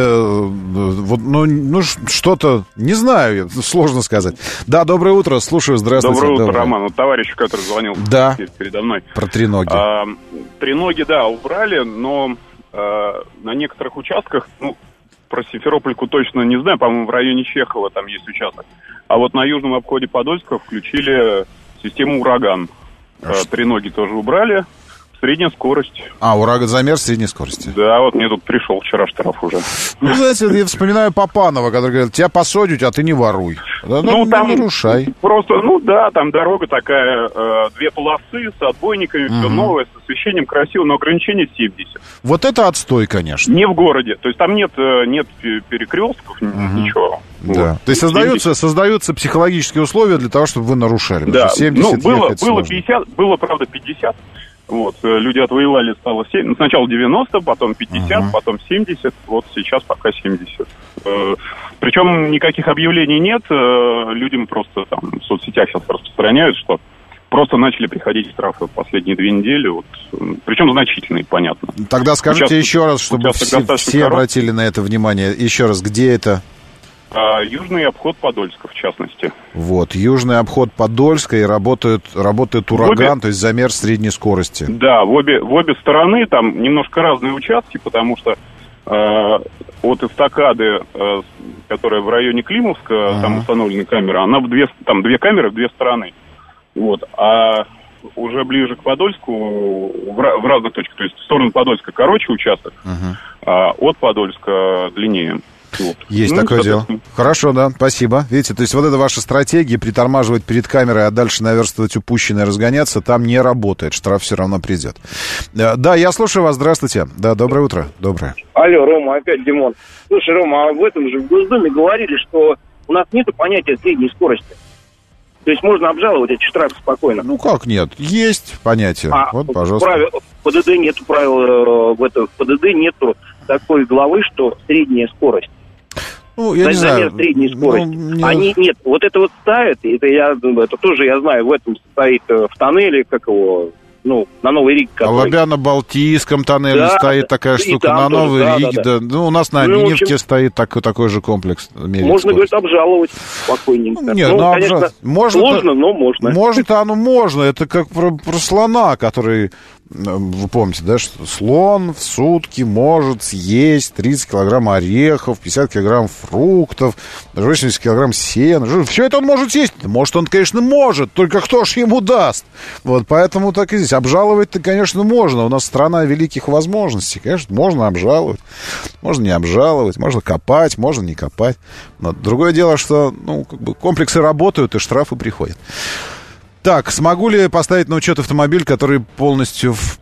что-то, не знаю, сложно сказать. Да, доброе утро, слушаю, здравствуйте. Доброе утро, Роман. Вот товарищ, который звонил передо мной. Про треноги. Треноги, да, убрали, но на некоторых участках, про Симферопольку точно не знаю, по-моему, в районе Чехова там есть участок. А вот на южном обходе Подольска включили систему «Ураган». Треноги тоже убрали. Средняя скорость. Ураган замер средней скорости. Да, вот мне тут пришел вчера штраф уже. Ну, знаете, я вспоминаю Папанова, который говорит, тебя посадят, а ты не воруй. Да, там нарушай. Просто, там дорога такая, 2 полосы с отбойниками, все новое, с освещением красиво, но ограничение 70. Вот это отстой, конечно. Не в городе, то есть там нет перекрестков, ничего. Да. Вот. То есть создаются психологические условия для того, чтобы вы нарушали. Да, 70 было 50, было, правда, 50. Вот, люди отвоевали, стало 7. Сначала 90, потом 50, потом 70, вот сейчас пока 70. Причем никаких объявлений нет, людям просто там в соцсетях сейчас распространяют, что просто начали приходить штрафы в последние 2 недели, вот, причем значительные, понятно. Тогда скажите еще раз, чтобы все обратили на это внимание. Еще раз, где это? Южный обход Подольска, в частности. Вот, южный обход Подольска, и работает ураган, то есть замер средней скорости. Да, в обе стороны, там немножко разные участки, потому что от эстакады, которая в районе Климовска, там установлена камера, она там 2 камеры в 2 стороны. Вот, а уже ближе к Подольску в разных точках, то есть в сторону Подольска короче участок, а от Подольска длиннее. Вот. Есть такое дело. Хорошо, да, спасибо. Видите, то есть вот эта ваша стратегия притормаживать перед камерой, а дальше наверстывать упущенное, разгоняться, там не работает, штраф все равно придет. Да, я слушаю вас, здравствуйте. Да, доброе утро. Доброе. Алло, Рома, опять Димон. Слушай, Рома, а в этом же в Госдуме говорили, что у нас нет понятия средней скорости. То есть можно обжаловать эти штрафы спокойно. Ну как нет? Есть понятие. Вот, пожалуйста. В ПДД нету правил, в ПДД нету такой главы, что средняя скорость. Ну, я не знаю. Средней скорости. Они нет, вот это вот ставят, это тоже я знаю, в этом стоит в тоннеле, как его, на Новой Риге. А в Обяно-Балтийском тоннеле стоит такая штука, на Новой Риге, да. Ну, у нас на Миневке стоит такой же комплекс. Можно, говорит, обжаловать спокойненько. Нет, конечно, сложно, но можно. Можно. Это как про слона, который... Вы помните, да, что слон в сутки может съесть 30 килограмм орехов, 50 килограмм фруктов, 80 килограмм сена. Все это он может съесть. Может, он, конечно, может, только кто ж ему даст? Вот, поэтому так и здесь. Обжаловать-то, конечно, можно. У нас страна великих возможностей. Конечно, можно обжаловать, можно не обжаловать, можно копать, можно не копать. Но другое дело, что, комплексы работают и штрафы приходят. Так, смогу ли поставить на учет автомобиль, который полностью в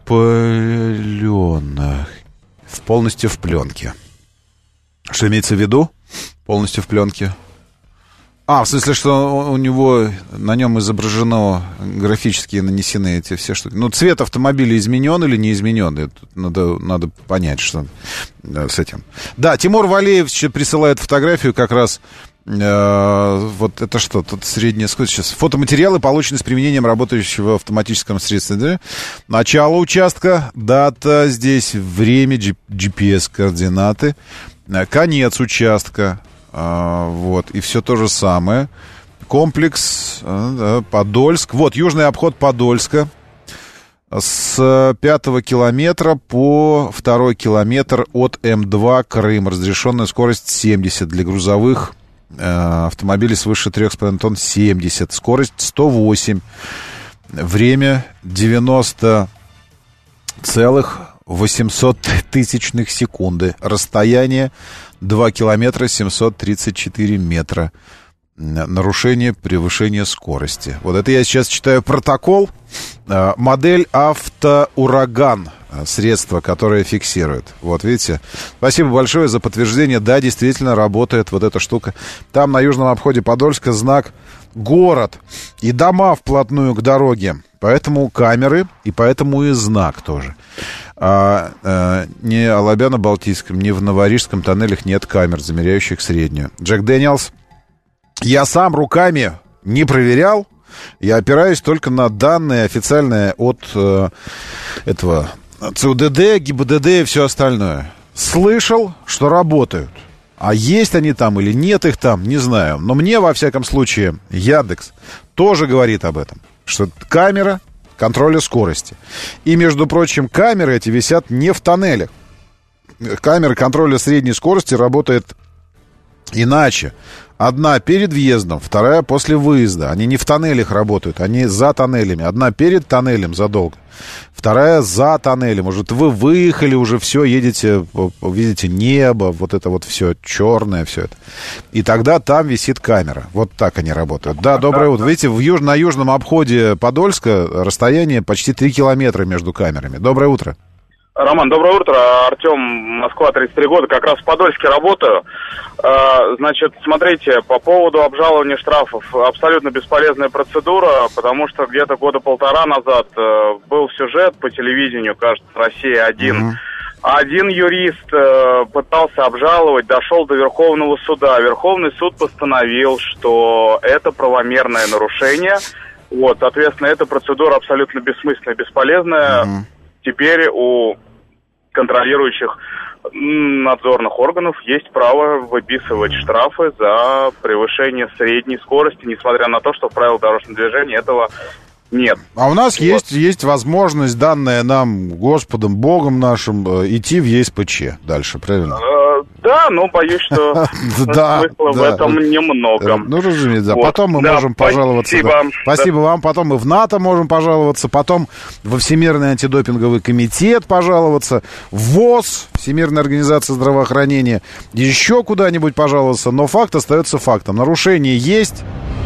пленке? Что имеется в виду? Полностью в пленке? В смысле, что у него, на нем изображено, графически нанесены эти все штуки. Цвет автомобиля изменен или не изменен? Это надо понять, что с этим. Да, Тимур Валеев присылает фотографию как раз Вот это что? Тут средняя скорость. Сейчас. Фотоматериалы, полученные с применением работающего в автоматическом средстве. Да? Начало участка, дата здесь, время, GPS-координаты. Конец участка. Вот. И все то же самое. Комплекс Подольск. Вот, южный обход Подольска. С 5-го километра по 2-й километр от М2 Крым. Разрешенная скорость 70 для грузовых автомобилей свыше 3,5 тонн 70. Скорость 108. Время 90,800 секунды. Расстояние 2 километра 734 метра. Нарушение превышения скорости. Вот это я сейчас читаю протокол. Модель «Автоураган». Средство, которое фиксирует. Вот, видите? Спасибо большое за подтверждение. Да, действительно работает вот эта штука. Там на южном обходе Подольска знак «Город». И дома вплотную к дороге. Поэтому камеры, и поэтому и знак тоже. Ни в Алабяно-Балтийском, ни в Новорижском тоннелях нет камер, замеряющих среднюю. Джек Дэниелс. Я сам руками не проверял. Я опираюсь только на данные официальные от этого ЦУДД, ГИБДД и все остальное. Слышал, что работают. А есть они там или нет их там, не знаю. Но мне, во всяком случае, Яндекс тоже говорит об этом. Что камера контроля скорости. И, между прочим, камеры эти висят не в тоннелях. Камера контроля средней скорости работает иначе. Одна перед въездом, вторая после выезда. Они не в тоннелях работают, они за тоннелями. Одна перед тоннелем задолго, вторая за тоннелем. Может, вы выехали, уже все, едете, видите небо, вот это вот все черное, все это. И тогда там висит камера. Вот так они работают. Да, доброе утро. Видите, на южном обходе Подольска расстояние почти 3 километра между камерами. Доброе утро. Роман, доброе утро. Артем, Москва, 33 года. Как раз в Подольске работаю. Значит, смотрите, по поводу обжалования штрафов. Абсолютно бесполезная процедура, потому что где-то года полтора назад был сюжет по телевидению, кажется, «Россия-1». Один юрист пытался обжаловать, дошел до Верховного суда. Верховный суд постановил, что это правомерное нарушение. Вот, соответственно, эта процедура абсолютно бессмысленная, бесполезная. Теперь у контролирующих надзорных органов есть право выписывать штрафы за превышение средней скорости, несмотря на то, что в правилах дорожного движения этого нет. А у нас есть возможность, данная нам Господом, Богом нашим, идти в ЕСПЧ дальше, правильно? Да, но боюсь, что смысла в этом немного. Ну, разумеется, да. Потом мы можем пожаловаться. Спасибо вам. Потом мы в НАТО можем пожаловаться. Потом во Всемирный антидопинговый комитет пожаловаться. В ВОЗ, Всемирная организация здравоохранения. Еще куда-нибудь пожаловаться. Но факт остается фактом. Нарушение есть.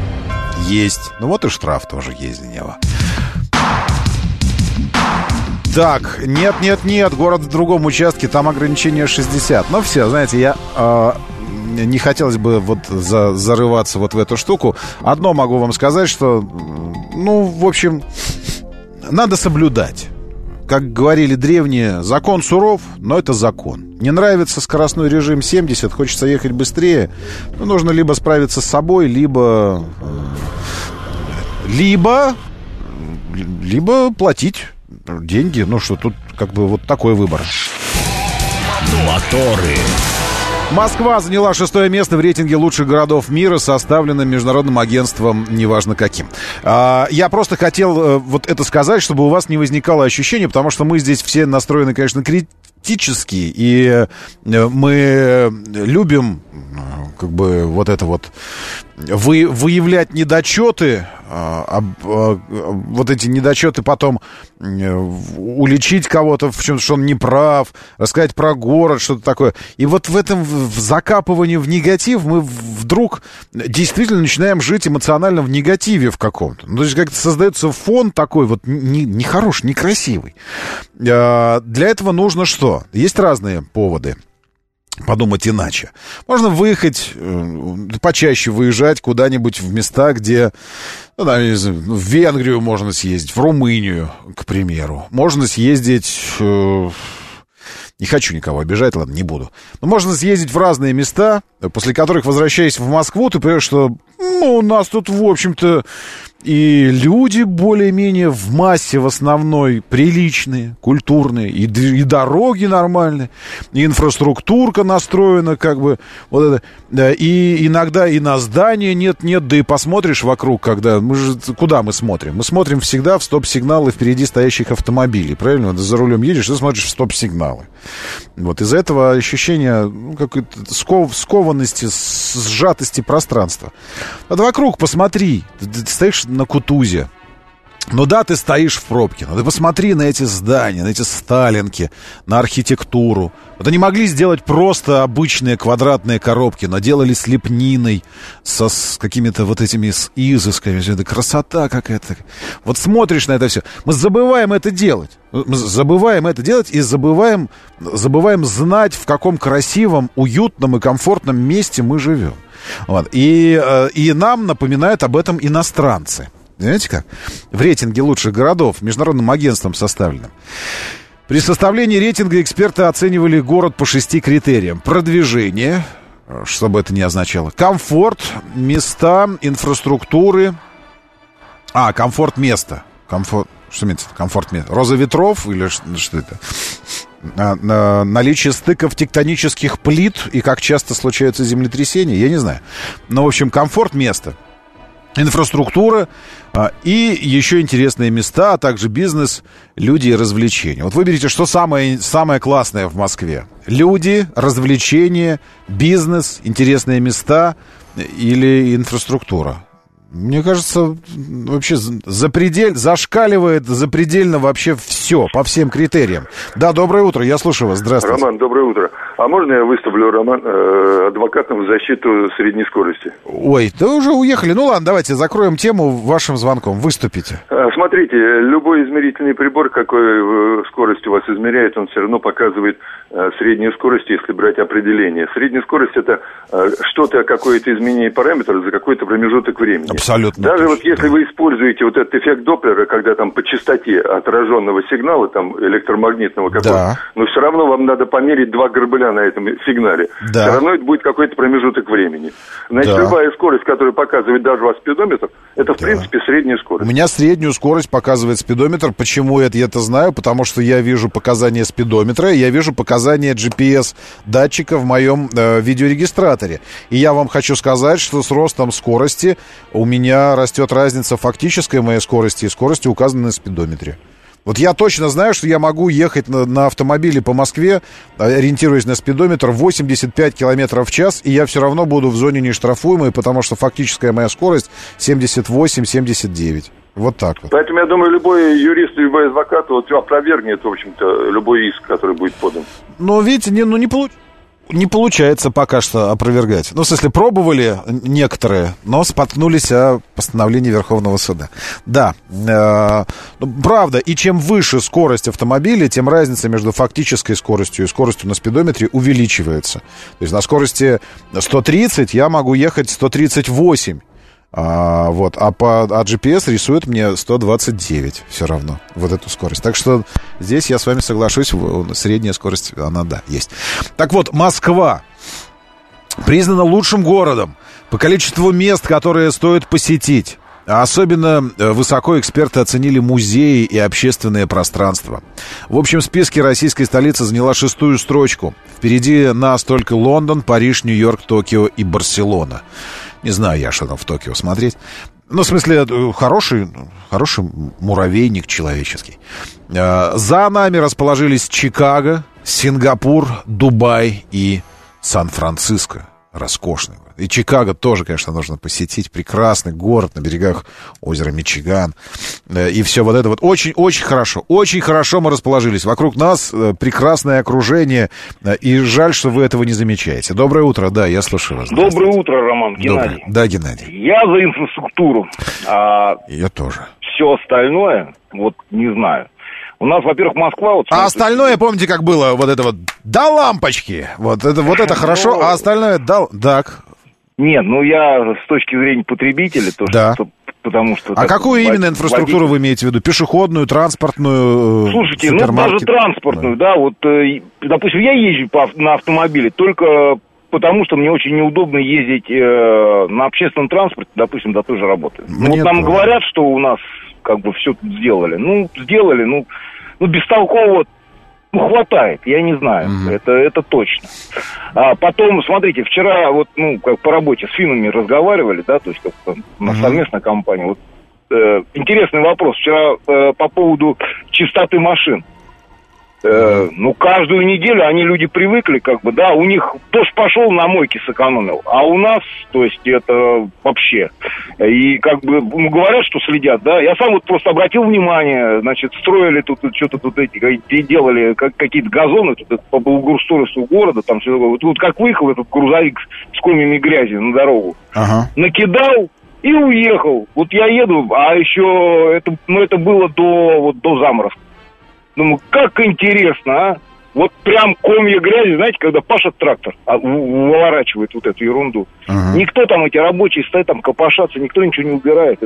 Есть. Ну вот и штраф тоже есть за него. Так, нет, город в другом участке, там ограничение 60. Но все, знаете, я не хотелось бы вот зарываться вот в эту штуку. Одно могу вам сказать, что, ну, в общем, надо соблюдать. Как говорили древние, закон суров, но это закон. Не нравится скоростной режим 70, хочется ехать быстрее. Ну, нужно либо справиться с собой, либо платить деньги. Ну что, тут как бы вот такой выбор. Моторы. Москва заняла 6-е место в рейтинге лучших городов мира, составленном международным агентством, неважно каким. Я просто хотел вот это сказать, чтобы у вас не возникало ощущения, потому что мы здесь все настроены, конечно, критически, и мы любим как бы вот это вот выявлять недочеты, вот эти недочеты потом уличить кого-то в чем-то, что он не прав, рассказать про город, что-то такое. И вот в этом в закапывании в негатив мы вдруг действительно начинаем жить эмоционально в негативе в каком-то. Ну, то есть как-то создается фон такой вот нехороший, некрасивый. Для этого нужно что? Есть разные поводы подумать иначе. Можно выехать, почаще выезжать куда-нибудь в места, где, ну, да, в Венгрию можно съездить, в Румынию, к примеру. Можно съездить, Не хочу никого обижать, ладно, не буду. Но можно съездить в разные места, после которых, возвращаясь в Москву, ты понимаешь, что у нас тут, в общем-то, и люди более-менее в массе в основной приличные, культурные, и дороги нормальные, и инфраструктурка настроена, как бы, вот это, да, и иногда и на здание нет, да и посмотришь вокруг, когда, куда мы смотрим? Мы смотрим всегда в стоп-сигналы впереди стоящих автомобилей, правильно? Ты за рулем едешь, ты смотришь в стоп-сигналы. Вот из-за этого ощущение какой-то скованности, сжатости пространства. Вот вокруг посмотри, ты стоишь на Кутузе. Ну да, ты стоишь в пробке, но ты посмотри на эти здания, на эти сталинки, на архитектуру. Вот они могли сделать просто обычные квадратные коробки, но делали с лепниной, с какими-то вот этими с изысками. Это красота какая-то. Вот смотришь на это все. Мы забываем это делать. Мы забываем это делать и забываем знать, в каком красивом, уютном и комфортном месте мы живем. Вот. И нам напоминают об этом иностранцы. Знаете как? В рейтинге лучших городов международным агентством составленным. При составлении рейтинга эксперты оценивали город по 6 критериям. Продвижение, что бы это ни означало. Комфорт, места, инфраструктуры. Комфорт места. Что имеется? Комфорт места. Роза ветров или что это? Наличие стыков тектонических плит и как часто случаются землетрясения, я не знаю. Но, в общем, комфорт места, инфраструктура и еще интересные места, а также бизнес, люди и развлечения. Вот выберите, что самое классное в Москве. Люди, развлечения, бизнес, интересные места или инфраструктура. Мне кажется, вообще зашкаливает запредельно вообще все, по всем критериям. Да, доброе утро, я слушаю вас, здравствуйте. Роман, доброе утро. А можно я выступлю, Роман, адвокатом в защиту средней скорости? Ой, да уже уехали. Ну ладно, давайте закроем тему вашим звонком. Выступите. Смотрите, любой измерительный прибор, какой скорость у вас измеряет, он все равно показывает среднюю скорость, если брать определение. Средняя скорость — это что-то, какое-то изменение параметра за какой-то промежуток времени. Абсолютно. Даже вот если вы используете вот этот эффект Доплера, когда там по частоте отраженного сигнала, там электромагнитного какого-то, но все равно вам надо померить 2 горбыля на этом сигнале. Да. Все равно это будет какой-то промежуток времени. Значит, любая скорость, которую показывает даже у вас спидометр, это в принципе средняя скорость. У меня среднюю скорость показывает спидометр. Почему я это знаю? Потому что я вижу показания спидометра, я вижу показания GPS-датчика в моем видеорегистраторе. И я вам хочу сказать, что с ростом скорости у меня растет разница фактической моей скорости и скорости, указанной на спидометре. Вот я точно знаю, что я могу ехать на автомобиле по Москве, ориентируясь на спидометр, 85 км в час, и я все равно буду в зоне нештрафуемой, потому что фактическая моя скорость 78-79. Вот так вот. Поэтому, я думаю, любой юрист, любой адвокат вот опровергнет, в общем-то, любой иск, который будет подан. Но, видите, не получается пока что опровергать. Ну, в смысле, пробовали некоторые, но споткнулись о постановлении Верховного суда. Да, правда, и чем выше скорость автомобиля, тем разница между фактической скоростью и скоростью на спидометре увеличивается. То есть на скорости 130 я могу ехать 138. А GPS рисует мне 129 все равно, вот эту скорость. Так что здесь я с вами соглашусь, средняя скорость, она, да, есть. Так вот, Москва признана лучшим городом по количеству мест, которые стоит посетить. А особенно высоко эксперты оценили музеи и общественное пространство. В общем списке российская столица заняла 6-ю строчку. Впереди нас только Лондон, Париж, Нью-Йорк, Токио и Барселона. Не знаю я, что там в Токио смотреть. Ну, в смысле, хороший муравейник человеческий. За нами расположились Чикаго, Сингапур, Дубай и Сан-Франциско. Роскошный город. И Чикаго тоже, конечно, нужно посетить. Прекрасный город на берегах озера Мичиган. И все вот это вот. Очень-очень хорошо. Очень хорошо мы расположились. Вокруг нас прекрасное окружение. И жаль, что вы этого не замечаете. Доброе утро. Да, я слушаю вас. Доброе утро, Роман. Геннадий. Да, Геннадий. Я за инфраструктуру. Я тоже. Все остальное, вот не знаю. У нас, во-первых, Москва... Вот, а остальное, помните, как было вот это вот до лампочки. Вот это хорошо, а остальное до... Так. Нет, я с точки зрения потребителя, то, да. что потому что... А какую именно инфраструктуру вы имеете в виду? Пешеходную, транспортную? Слушайте, ну даже транспортную, да, вот, допустим, я езжу на автомобиле только потому, что мне очень неудобно ездить на общественном транспорте, допустим, до той же работы. Вот нам говорят, что у нас как бы все сделали. Ну, сделали, ну бестолково, хватает, я не знаю, это точно. А потом, смотрите, вчера вот, как по работе с финнами разговаривали, да, то есть как на совместной компании. Вот, интересный вопрос. Вчера по поводу чистоты машин. Каждую неделю они, люди, привыкли, как бы, да, у них тоже пошел на мойке сэкономил, а у нас, то есть, это вообще. И, как бы, говорят, что следят, да, я сам вот просто обратил внимание, значит, строили тут, что-то тут делали какие-то газоны тут по благоустройству города, там все такое. Вот как выехал этот грузовик с комьями грязи на дорогу, накидал и уехал. Вот я еду, а еще, это было до заморозка. Думаю, как интересно, а? Вот прям комья грязи, знаете, когда пашет трактор, выворачивает вот эту ерунду. Никто там, эти рабочие стоят там копошатся, никто ничего не убирает.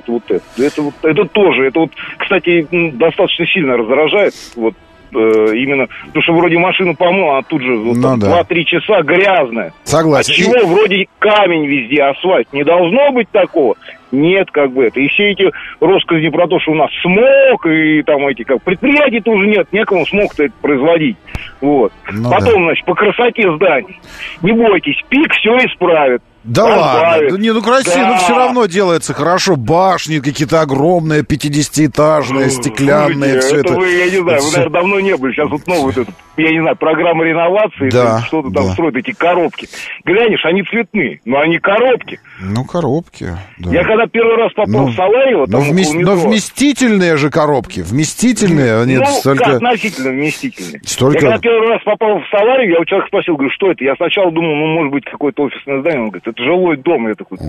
Это тоже, кстати, достаточно сильно раздражает, вот, именно, потому что вроде машину помыл, а тут же 2-3 часа грязная. Согласен. Отчего вроде камень везде, асфальт. Не должно быть такого. Нет, как бы это. И все эти россказни про то, что у нас смог, и там эти, как предприятий-то уже нет, некому смог-то это производить. Вот. Потом, значит, по красоте зданий. Не бойтесь, ПИК все исправит. Да ладно, красиво, но все равно делается хорошо. Башни какие-то огромные, 50-этажные, стеклянные, все это. Я не знаю, вы, наверное, давно не были. Сейчас вот новая, я не знаю, программа реновации, что-то там строят, эти коробки. Глянешь, они цветные, но они коробки. Коробки, да. Я когда первый раз попал в Салаево... Но вместительные же коробки, вместительные, они столько... относительно вместительные. Столько... Я когда первый раз попал в Салаево, я у человека спросил, говорю, что это? Я сначала думал, может быть, какое-то офисное здание. Он говорит, это жилой дом. Я такой,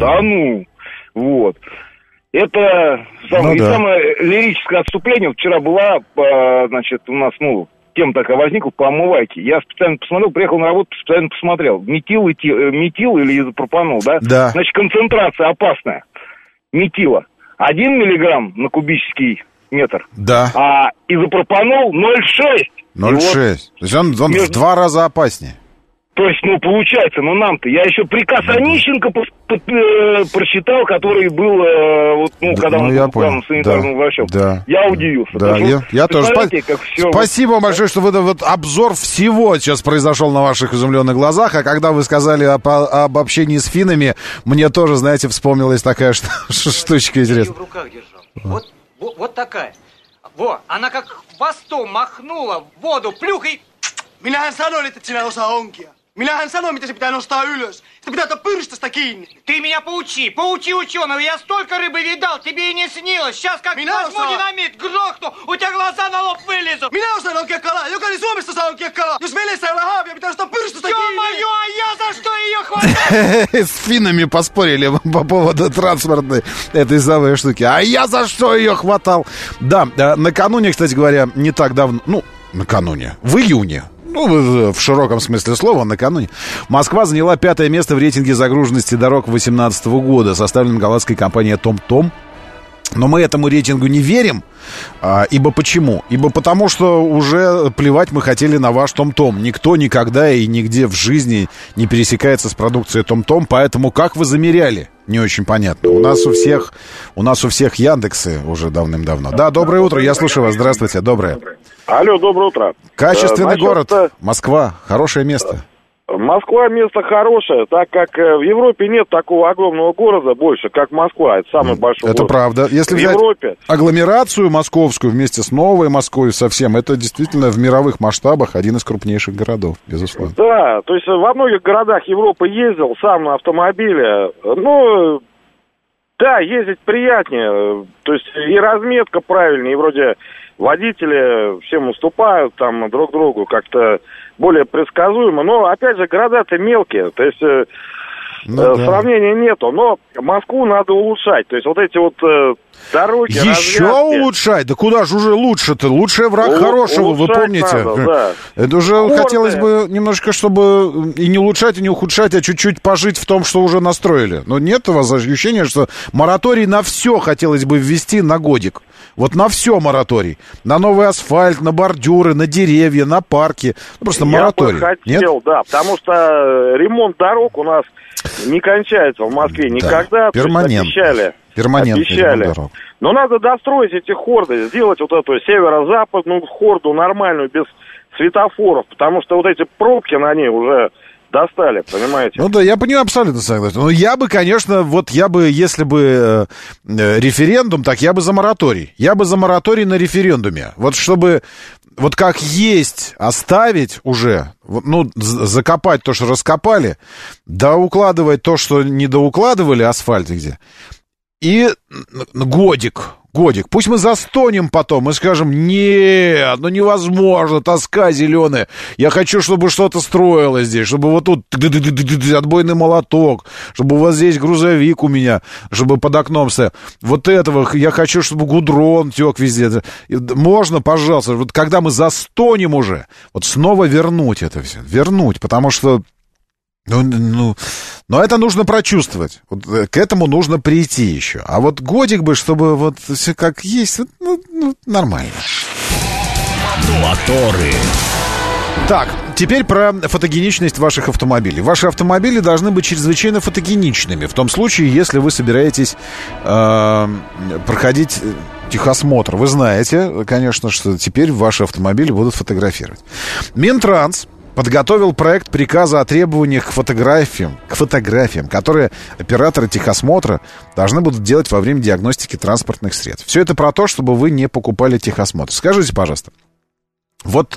вот. Это самое лирическое отступление. Вчера была, значит, у нас, тема такая возникла по омывайке. Я специально посмотрел, приехал на работу, специально посмотрел. Метил или изопропанол, да? Да. Значит, концентрация опасная. Метила 1 миллиграмм на кубический метр. Да. А изопропанол 0,6. 0,6. То есть он в 2 раза опаснее. То есть, получается, нам-то, я еще приказ Онищенко прочитал, который был, когда он был главным санитарным врачом. Да. Я удивился. Да, я тоже. Спасибо большое, что вы обзор всего сейчас произошел на ваших изумленных глазах, а когда вы сказали об общении с финнами, мне тоже, знаете, вспомнилась такая штучка интересная. В руках держал. Вот такая. Она как хвостом махнула в воду, плюх и... Minähän sanoin, että sinä osaa onkia. Minähän sanoin, mitä se pitää nostaa ylös. Sitä pitää ottaa pyrstöstä kiinni. Ты меня поучи ученого. Я столько рыбы видал, тебе и не снилось. Сейчас как возьму динамит, грохну, у тебя глаза на лоб вылезут. Minä osaan onkia kalaa. Jokainen Suomessa saa onkia kalaa. Jos veneessä ei ole haavia, pitää nostaa pyrstöstä kiinni. Ё-моё, а я за что ее хватаю? С финнами поспорили по поводу транспортной этой самой штуки. А я за что ее хватал? Да, накануне, кстати говоря, не так давно, накануне, в июне, в широком смысле слова, накануне, Москва заняла 5-е место в рейтинге загруженности дорог 2018 года, составленном голландской компанией TomTom. Но мы этому рейтингу не верим. Ибо почему? Ибо потому, что уже плевать мы хотели на ваш TomTom. Никто никогда и нигде в жизни не пересекается с продукцией TomTom. Поэтому как вы замеряли? Не очень понятно. У нас у всех Яндексы уже давным-давно. Да, доброе утро, я слушаю вас. Здравствуйте, доброе. Алло, доброе утро. Качественный город, Москва, хорошее место. Москва место хорошее, так как в Европе нет такого огромного города больше, как Москва. Это самый большой город. Это правда. Если взять агломерацию московскую вместе с Новой Москвой совсем, это действительно в мировых масштабах один из крупнейших городов, безусловно. Да, то есть во многих городах Европы ездил сам на автомобиле. Да, ездить приятнее. То есть и разметка правильнее, и вроде водители всем уступают там друг другу как-то более предсказуемо. Но, опять же, города-то мелкие. То есть сравнения нету. Но Москву надо улучшать. То есть вот эти вот дороги, еще развязки. улучшать? Да куда же уже лучше-то? Лучший враг хорошего, вы помните? Надо, да. Это уже хотелось бы немножко, чтобы и не улучшать, и не ухудшать, а чуть-чуть пожить в том, что уже настроили. Но нет у вас ощущения, что мораторий на все хотелось бы ввести на годик? Вот на все мораторий. На новый асфальт, на бордюры, на деревья, на парки. Просто мораторий. Я бы хотел, нет? Да, потому что ремонт дорог у нас не кончается в Москве никогда. Да, перманентно. Обещали. Но надо достроить эти хорды, сделать вот эту северо-западную хорду нормальную, без светофоров, потому что вот эти пробки на ней уже достали, понимаете? Ну да, я понимаю, абсолютно согласен. Но я бы, конечно, если бы референдум, так я бы за мораторий. Я бы за мораторий на референдуме. Вот чтобы, вот как есть, оставить уже, ну, закопать то, что раскопали, доукладывать то, что не доукладывали, асфальт где, и годик. Пусть мы застонем потом и скажем: нет, ну невозможно, тоска зеленая. Я хочу, чтобы что-то строилось здесь, чтобы вот тут отбойный молоток, чтобы у вас здесь грузовик у меня, чтобы под окном стоял. Вот этого я хочу, чтобы гудрон тек везде. Можно, пожалуйста, вот когда мы застонем уже, вот снова вернуть это все. Вернуть, потому что но это нужно прочувствовать. Вот к этому нужно прийти еще. А вот годик бы, чтобы вот все как есть, нормально. Моторы. Так, теперь про фотогеничность ваших автомобилей. Ваши автомобили должны быть чрезвычайно фотогеничными. В том случае, если вы собираетесь проходить техосмотр. Вы знаете, конечно, что теперь ваши автомобили будут фотографировать. Минтранс подготовил проект приказа о требованиях к фотографиям, которые операторы техосмотра должны будут делать во время диагностики транспортных средств. Все это про то, чтобы вы не покупали техосмотр. Скажите, пожалуйста, вот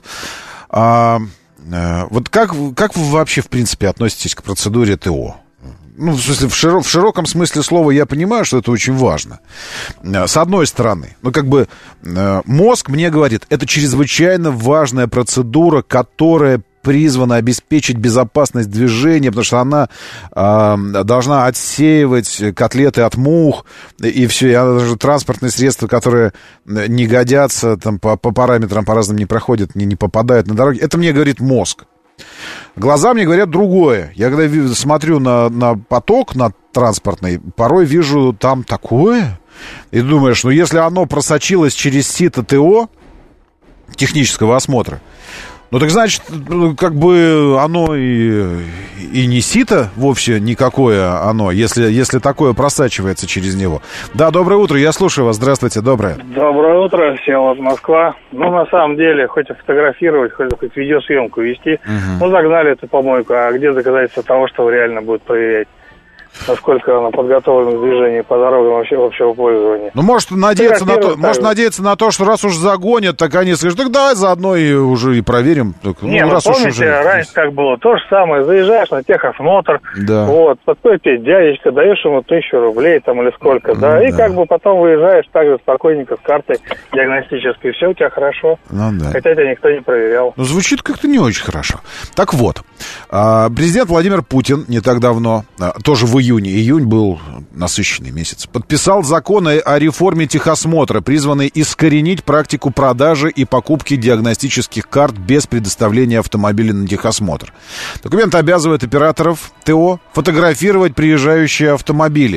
как вы вообще, в принципе, относитесь к процедуре ТО? Ну, в смысле, в широком смысле слова я понимаю, что это очень важно. С одной стороны, мозг мне говорит, это чрезвычайно важная процедура, которая призвана обеспечить безопасность движения, потому что она должна отсеивать котлеты от мух и все, и она даже транспортные средства, которые не годятся, там, по параметрам по разным не проходят, не попадают на дороге. Это мне говорит мозг. Глаза мне говорят другое. Я когда смотрю на поток, на транспортный, порой вижу там такое, и думаешь, если оно просочилось через сито ТО, технического осмотра, так значит, оно и не сито вовсе никакое оно, если такое просачивается через него. Да, доброе утро, я слушаю вас, здравствуйте, доброе. Доброе утро, всем из Москва. На самом деле, хоть и фотографировать, хоть видеосъемку вести, загнали эту помойку, а где доказательства того, что реально будут проверять? Насколько она подготовлена к движению по дорогам общего пользования. Может надеяться на то, что раз уж загонят, так они скажут, так давай заодно и уже и проверим. Помните, раньше как было? То же самое, заезжаешь на техосмотр, подходит тебе дядечка, даешь ему 1000 рублей там или сколько, и потом выезжаешь так же спокойненько с картой диагностической, все у тебя хорошо. Хотя тебя никто не проверял. Звучит как-то не очень хорошо. Так вот, президент Владимир Путин не так давно, тоже в июнь был насыщенный месяц, подписал закон о реформе техосмотра, призванный искоренить практику продажи и покупки диагностических карт без предоставления автомобиля на техосмотр. Документ обязывает операторов ТО фотографировать приезжающие автомобили.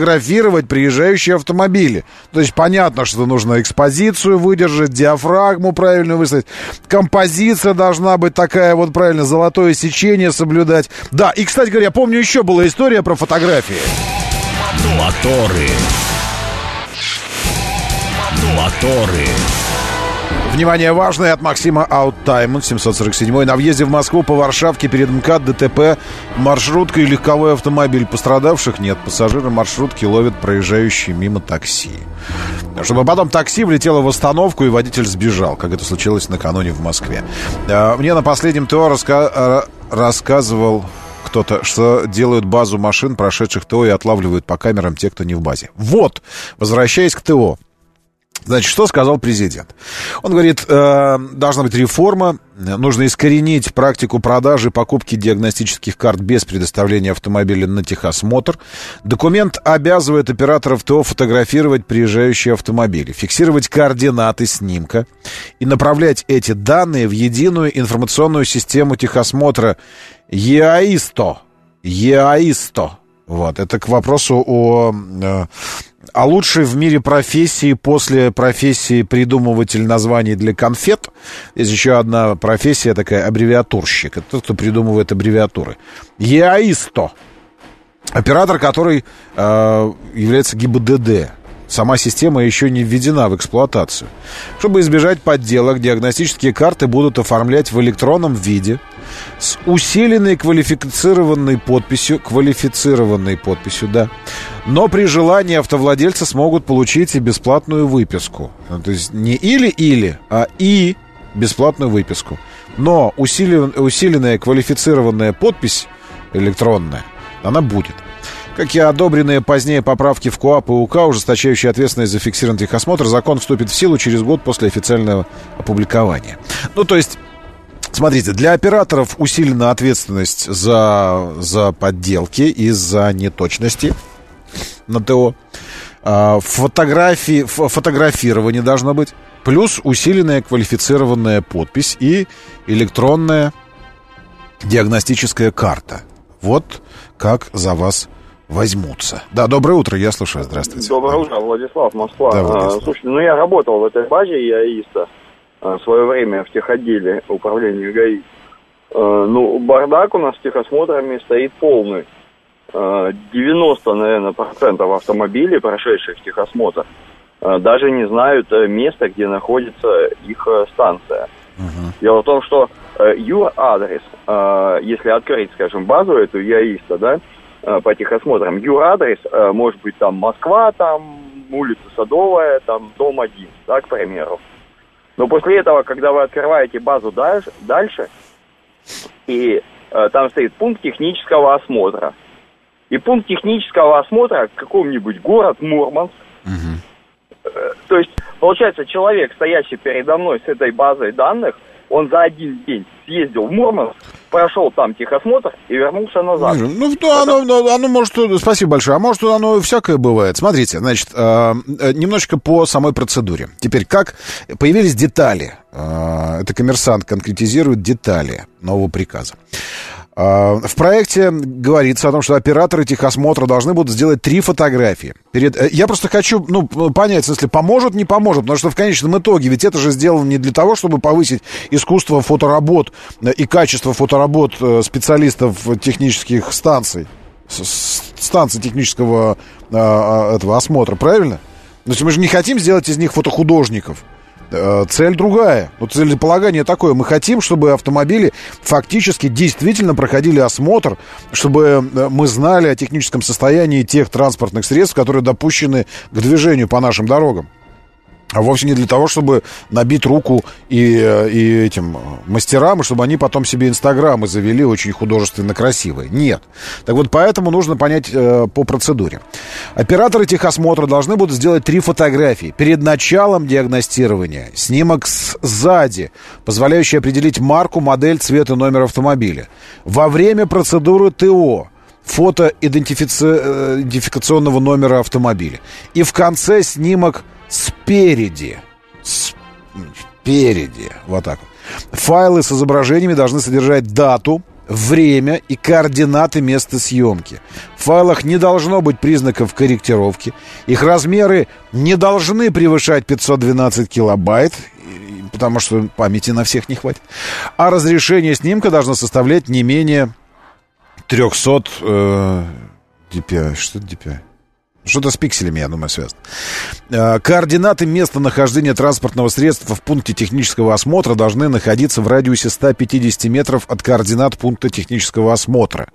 То есть понятно, что нужно экспозицию выдержать, диафрагму правильно выставить, композиция должна быть такая вот правильно, золотое сечение соблюдать. Да, и, кстати говоря, помню, еще была история про фотографии. Моторы. Внимание, важное от Максима Ауттайм, 747-й. На въезде в Москву по Варшавке перед МКАД ДТП, маршрутка и легковой автомобиль. Пострадавших нет. Пассажиры маршрутки ловят проезжающие мимо такси. Чтобы потом такси влетело в остановку и водитель сбежал, как это случилось накануне в Москве. Мне на последнем ТО рассказывал кто-то, что делают базу машин, прошедших ТО, и отлавливают по камерам те, кто не в базе. Вот, возвращаясь к ТО. Значит, что сказал президент? Он говорит, должна быть реформа, нужно искоренить практику продажи и покупки диагностических карт без предоставления автомобиля на техосмотр. Документ обязывает операторов ТО фотографировать приезжающие автомобили, фиксировать координаты снимка и направлять эти данные в единую информационную систему техосмотра ЕАИСТО. Вот, это к вопросу о лучшей в мире профессии после профессии придумыватель названий для конфет. Есть еще одна профессия такая, аббревиатурщик. Это тот, кто придумывает аббревиатуры. ЕАИСТО. Оператор, который является ГИБДД. Сама система еще не введена в эксплуатацию. Чтобы избежать подделок, диагностические карты будут оформлять в электронном виде с усиленной квалифицированной подписью, да. Но при желании автовладельцы смогут получить и бесплатную выписку. То есть не или, а и бесплатную выписку. Но усиленная квалифицированная подпись электронная, она будет. Как и одобренные позднее поправки в КоАП и УК, ужесточающие ответственность за фиксированный техосмотр, закон вступит в силу через год после официального опубликования. Ну, то есть, смотрите, для операторов усилена ответственность за подделки и за неточности на ТО. Фотографирование должно быть. Плюс усиленная квалифицированная подпись и электронная диагностическая карта. Вот как за вас возьмутся. Да, доброе утро, я слушаю, здравствуйте. Доброе утро, Владислав, Москва. Слушайте, я работал в этой базе ЯИСа в свое время в техотделе управления ГАИ. Бардак у нас с техосмотрами стоит полный. 90, наверное, процентов автомобилей, прошедших техосмотр, даже не знают места, где находится их станция. Дело в том, что юр-адрес, если открыть, скажем, базу эту ЯИСа, да, по техосмотрам, юр-адрес, может быть, там Москва, там улица Садовая, там дом 1, да, к примеру. Но после этого, когда вы открываете базу дальше, и там стоит пункт технического осмотра. И пункт технического осмотра какой-нибудь город Мурманск. То есть, получается, человек, стоящий передо мной с этой базой данных, он за один день съездил в Мурманск, прошел там техосмотр и вернулся назад. Оно может... Спасибо большое. А может, оно всякое бывает. Смотрите, значит, немножечко по самой процедуре. Теперь, как появились детали. Это «Коммерсант» конкретизирует детали нового приказа. В проекте говорится о том, что операторы техосмотра должны будут сделать 3 фотографии. Я просто хочу, понять, в смысле, поможет, не поможет, потому что в конечном итоге, ведь это же сделано не для того, чтобы повысить искусство фоторабот и качество фоторабот специалистов технических станций технического этого осмотра, правильно? То есть мы же не хотим сделать из них фотохудожников. Цель другая. Целеполагание такое. Мы хотим, чтобы автомобили фактически действительно проходили осмотр, чтобы мы знали о техническом состоянии тех транспортных средств, которые допущены к движению по нашим дорогам. А вовсе не для того, чтобы набить руку и этим мастерам, и чтобы они потом себе инстаграмы завели очень художественно красивые. Нет. Так вот, поэтому нужно понять по процедуре. Операторы техосмотра должны будут сделать 3 фотографии. Перед началом диагностирования снимок сзади, позволяющий определить марку, модель, цвет и номер автомобиля. Во время процедуры ТО фото идентификационного номера автомобиля. И в конце снимок спереди. Вот так вот. Файлы с изображениями должны содержать дату, время и координаты места съемки. В файлах не должно быть признаков корректировки. Их размеры не должны превышать 512 килобайт, потому что памяти на всех не хватит. А разрешение снимка должно составлять не менее 300 dpi. Что это dpi? Что-то с пикселями, я думаю, связано. Координаты местонахождения транспортного средства в пункте технического осмотра должны находиться в радиусе 150 метров от координат пункта технического осмотра.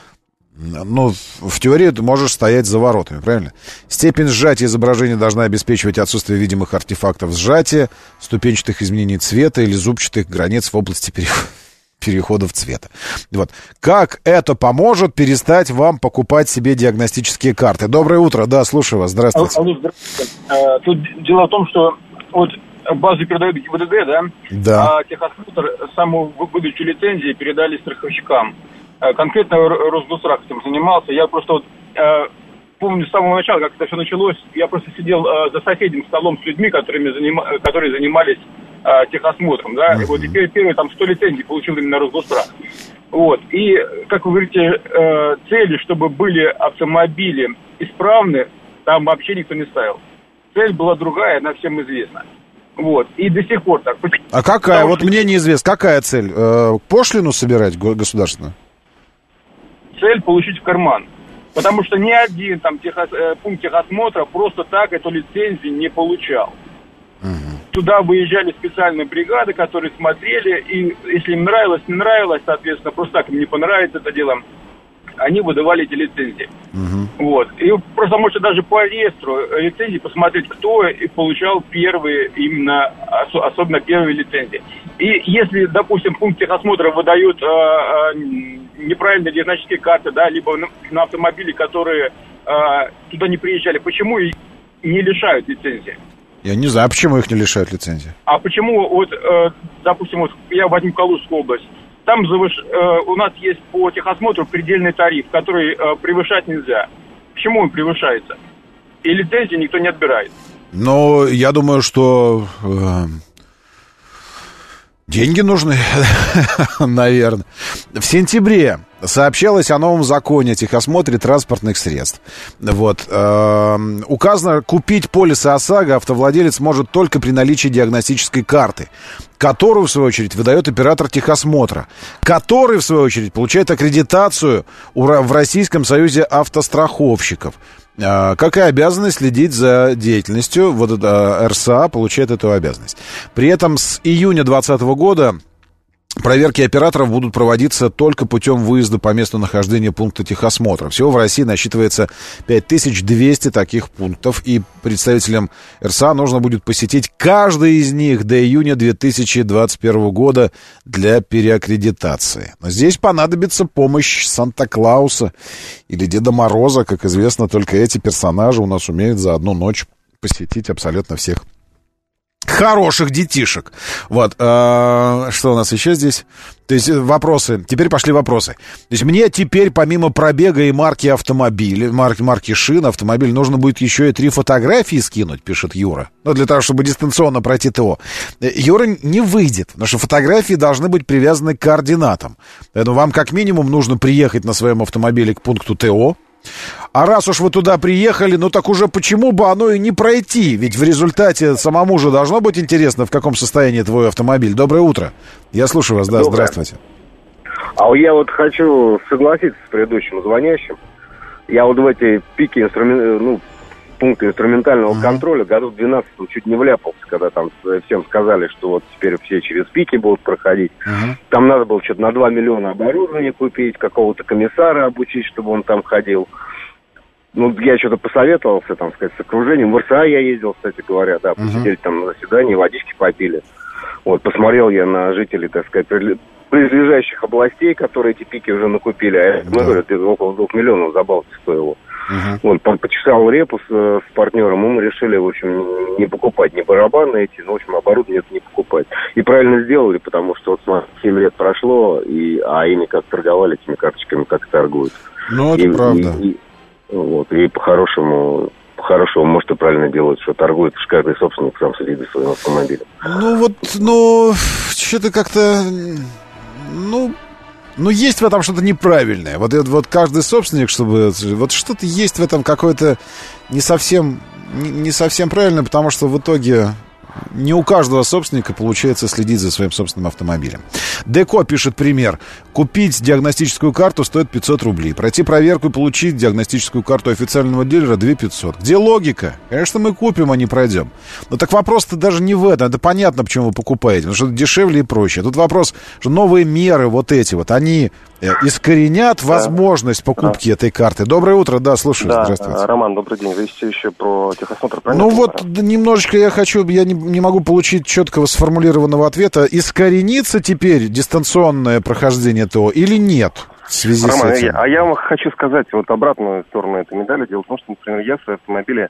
В теории ты можешь стоять за воротами, правильно? Степень сжатия изображения должна обеспечивать отсутствие видимых артефактов сжатия, ступенчатых изменений цвета или зубчатых границ в области переходов цвета. Вот. Как это поможет перестать вам покупать себе диагностические карты? Доброе утро, да, слушаю вас, здравствуйте. Здравствуйте. Тут дело в том, что вот базу передают ГИБДД, да? Да. А техосмотр, саму выдачу лицензии передали страховщикам. Конкретно Росгострах этим занимался. Я просто вот помню с самого начала, как это все началось, я просто сидел за соседним столом с людьми, которые занимались техосмотром, да, и вот теперь первые там 100 лицензий получил именно Росгострах. Вот, и, как вы говорите, цели, чтобы были автомобили исправны, там вообще никто не ставил. Цель была другая, она всем известна. Вот, и до сих пор так. А какая? Вот мне неизвестно, какая цель? Пошлину собирать государственную? Цель получить в карман. Потому что ни один там пункт техосмотра просто так эту лицензию не получал. Туда выезжали специальные бригады, которые смотрели, и если им нравилось, не нравилось, соответственно, просто так им не понравится это дело, они выдавали эти лицензии. Вот. И просто можете даже по реестру лицензий посмотреть, кто и получал первые, именно, особенно первые лицензии. И если, допустим, пункт техосмотра выдают неправильные диагностические карты, да, либо на автомобили, которые туда не приезжали, почему и не лишают лицензии? Я не знаю, а почему их не лишают лицензии? А почему, вот, допустим, вот я возьму Калужскую область, там у нас есть по техосмотру предельный тариф, который превышать нельзя. Почему он превышается? И лицензии никто не отбирает. Ну, я думаю, что деньги нужны, наверное. В сентябре сообщалось о новом законе о техосмотре транспортных средств. Вот. Указано, купить полисы ОСАГО автовладелец может только при наличии диагностической карты, которую, в свою очередь, выдает оператор техосмотра, который, в свою очередь, получает аккредитацию в Российском союзе автостраховщиков. Какая обязанность следить за деятельностью? Вот это РСА получает эту обязанность. При этом с июня 2020 года проверки операторов будут проводиться только путем выезда по месту нахождения пункта техосмотра. Всего в России насчитывается 5200 таких пунктов, и представителям РСА нужно будет посетить каждый из них до июня 2021 года для переаккредитации. Но здесь понадобится помощь Санта-Клауса или Деда Мороза. Как известно, только эти персонажи у нас умеют за одну ночь посетить абсолютно всех хороших детишек. Вот. Что у нас еще здесь? То есть вопросы. Теперь пошли вопросы. То есть мне теперь помимо пробега и марки автомобиля, марки шин автомобиля, нужно будет еще и 3 фотографии скинуть, пишет Юра. Ну, для того, чтобы дистанционно пройти ТО. Юра, не выйдет, потому что фотографии должны быть привязаны к координатам. Поэтому вам как минимум нужно приехать на своем автомобиле к пункту ТО. А раз уж вы туда приехали, ну так уже почему бы оно и не пройти? Ведь в результате самому же должно быть интересно, в каком состоянии твой автомобиль. Доброе утро. Я слушаю вас, да, доброе. Здравствуйте. А я вот хочу согласиться с предыдущим звонящим. Я вот в эти пики пункты инструментального контроля году в 12 чуть не вляпался, когда там всем сказали, что вот теперь все через пики будут проходить. Там надо было что-то на 2 миллиона оборудования купить, какого-то комиссара обучить, чтобы он там ходил. Ну, я что-то посоветовался, там, сказать, с окружением. В РСА я ездил, кстати говоря, да, посидели там на заседании, водички попили. Вот, посмотрел я на жителей, так сказать, близлежащих областей, которые эти пики уже накупили. А я говорю, это около 2 миллионов за Балтику стоило. Вот, почесал репу с партнером, и мы решили, в общем, не покупать ни барабаны эти, ну, в общем, оборудование это не покупать. И правильно сделали, потому что вот 7 лет прошло, а ими как торговали этими карточками, как торгуют. Ну, это правда. И по-хорошему, может, и правильно делают, что торгует каждый собственник сам следит за своим автомобилем. Что-то как-то, есть в этом что-то неправильное. Вот каждый собственник, вот что-то есть в этом какое-то не совсем правильно, потому что в итоге не у каждого собственника получается следить за своим собственным автомобилем. Деко пишет пример. Купить диагностическую карту стоит 500 рублей. Пройти проверку и получить диагностическую карту официального дилера 2500. Где логика? Конечно, мы купим, а не пройдем. Но так вопрос-то даже не в этом. Это понятно, почему вы покупаете. Потому что это дешевле и проще. Тут вопрос, что новые меры вот эти вот, они искоренят возможность покупки этой карты. Доброе утро, да, слушаю. Да, здравствуйте. Роман, добрый день. Вы еще про техосмотр, правильно? Немножечко я не могу получить четкого сформулированного ответа. Искоренится теперь дистанционное прохождение ТО или нет в связи с этим? Я вам хочу сказать вот обратную сторону этой медали. Дело в том, что, например, я в свои автомобили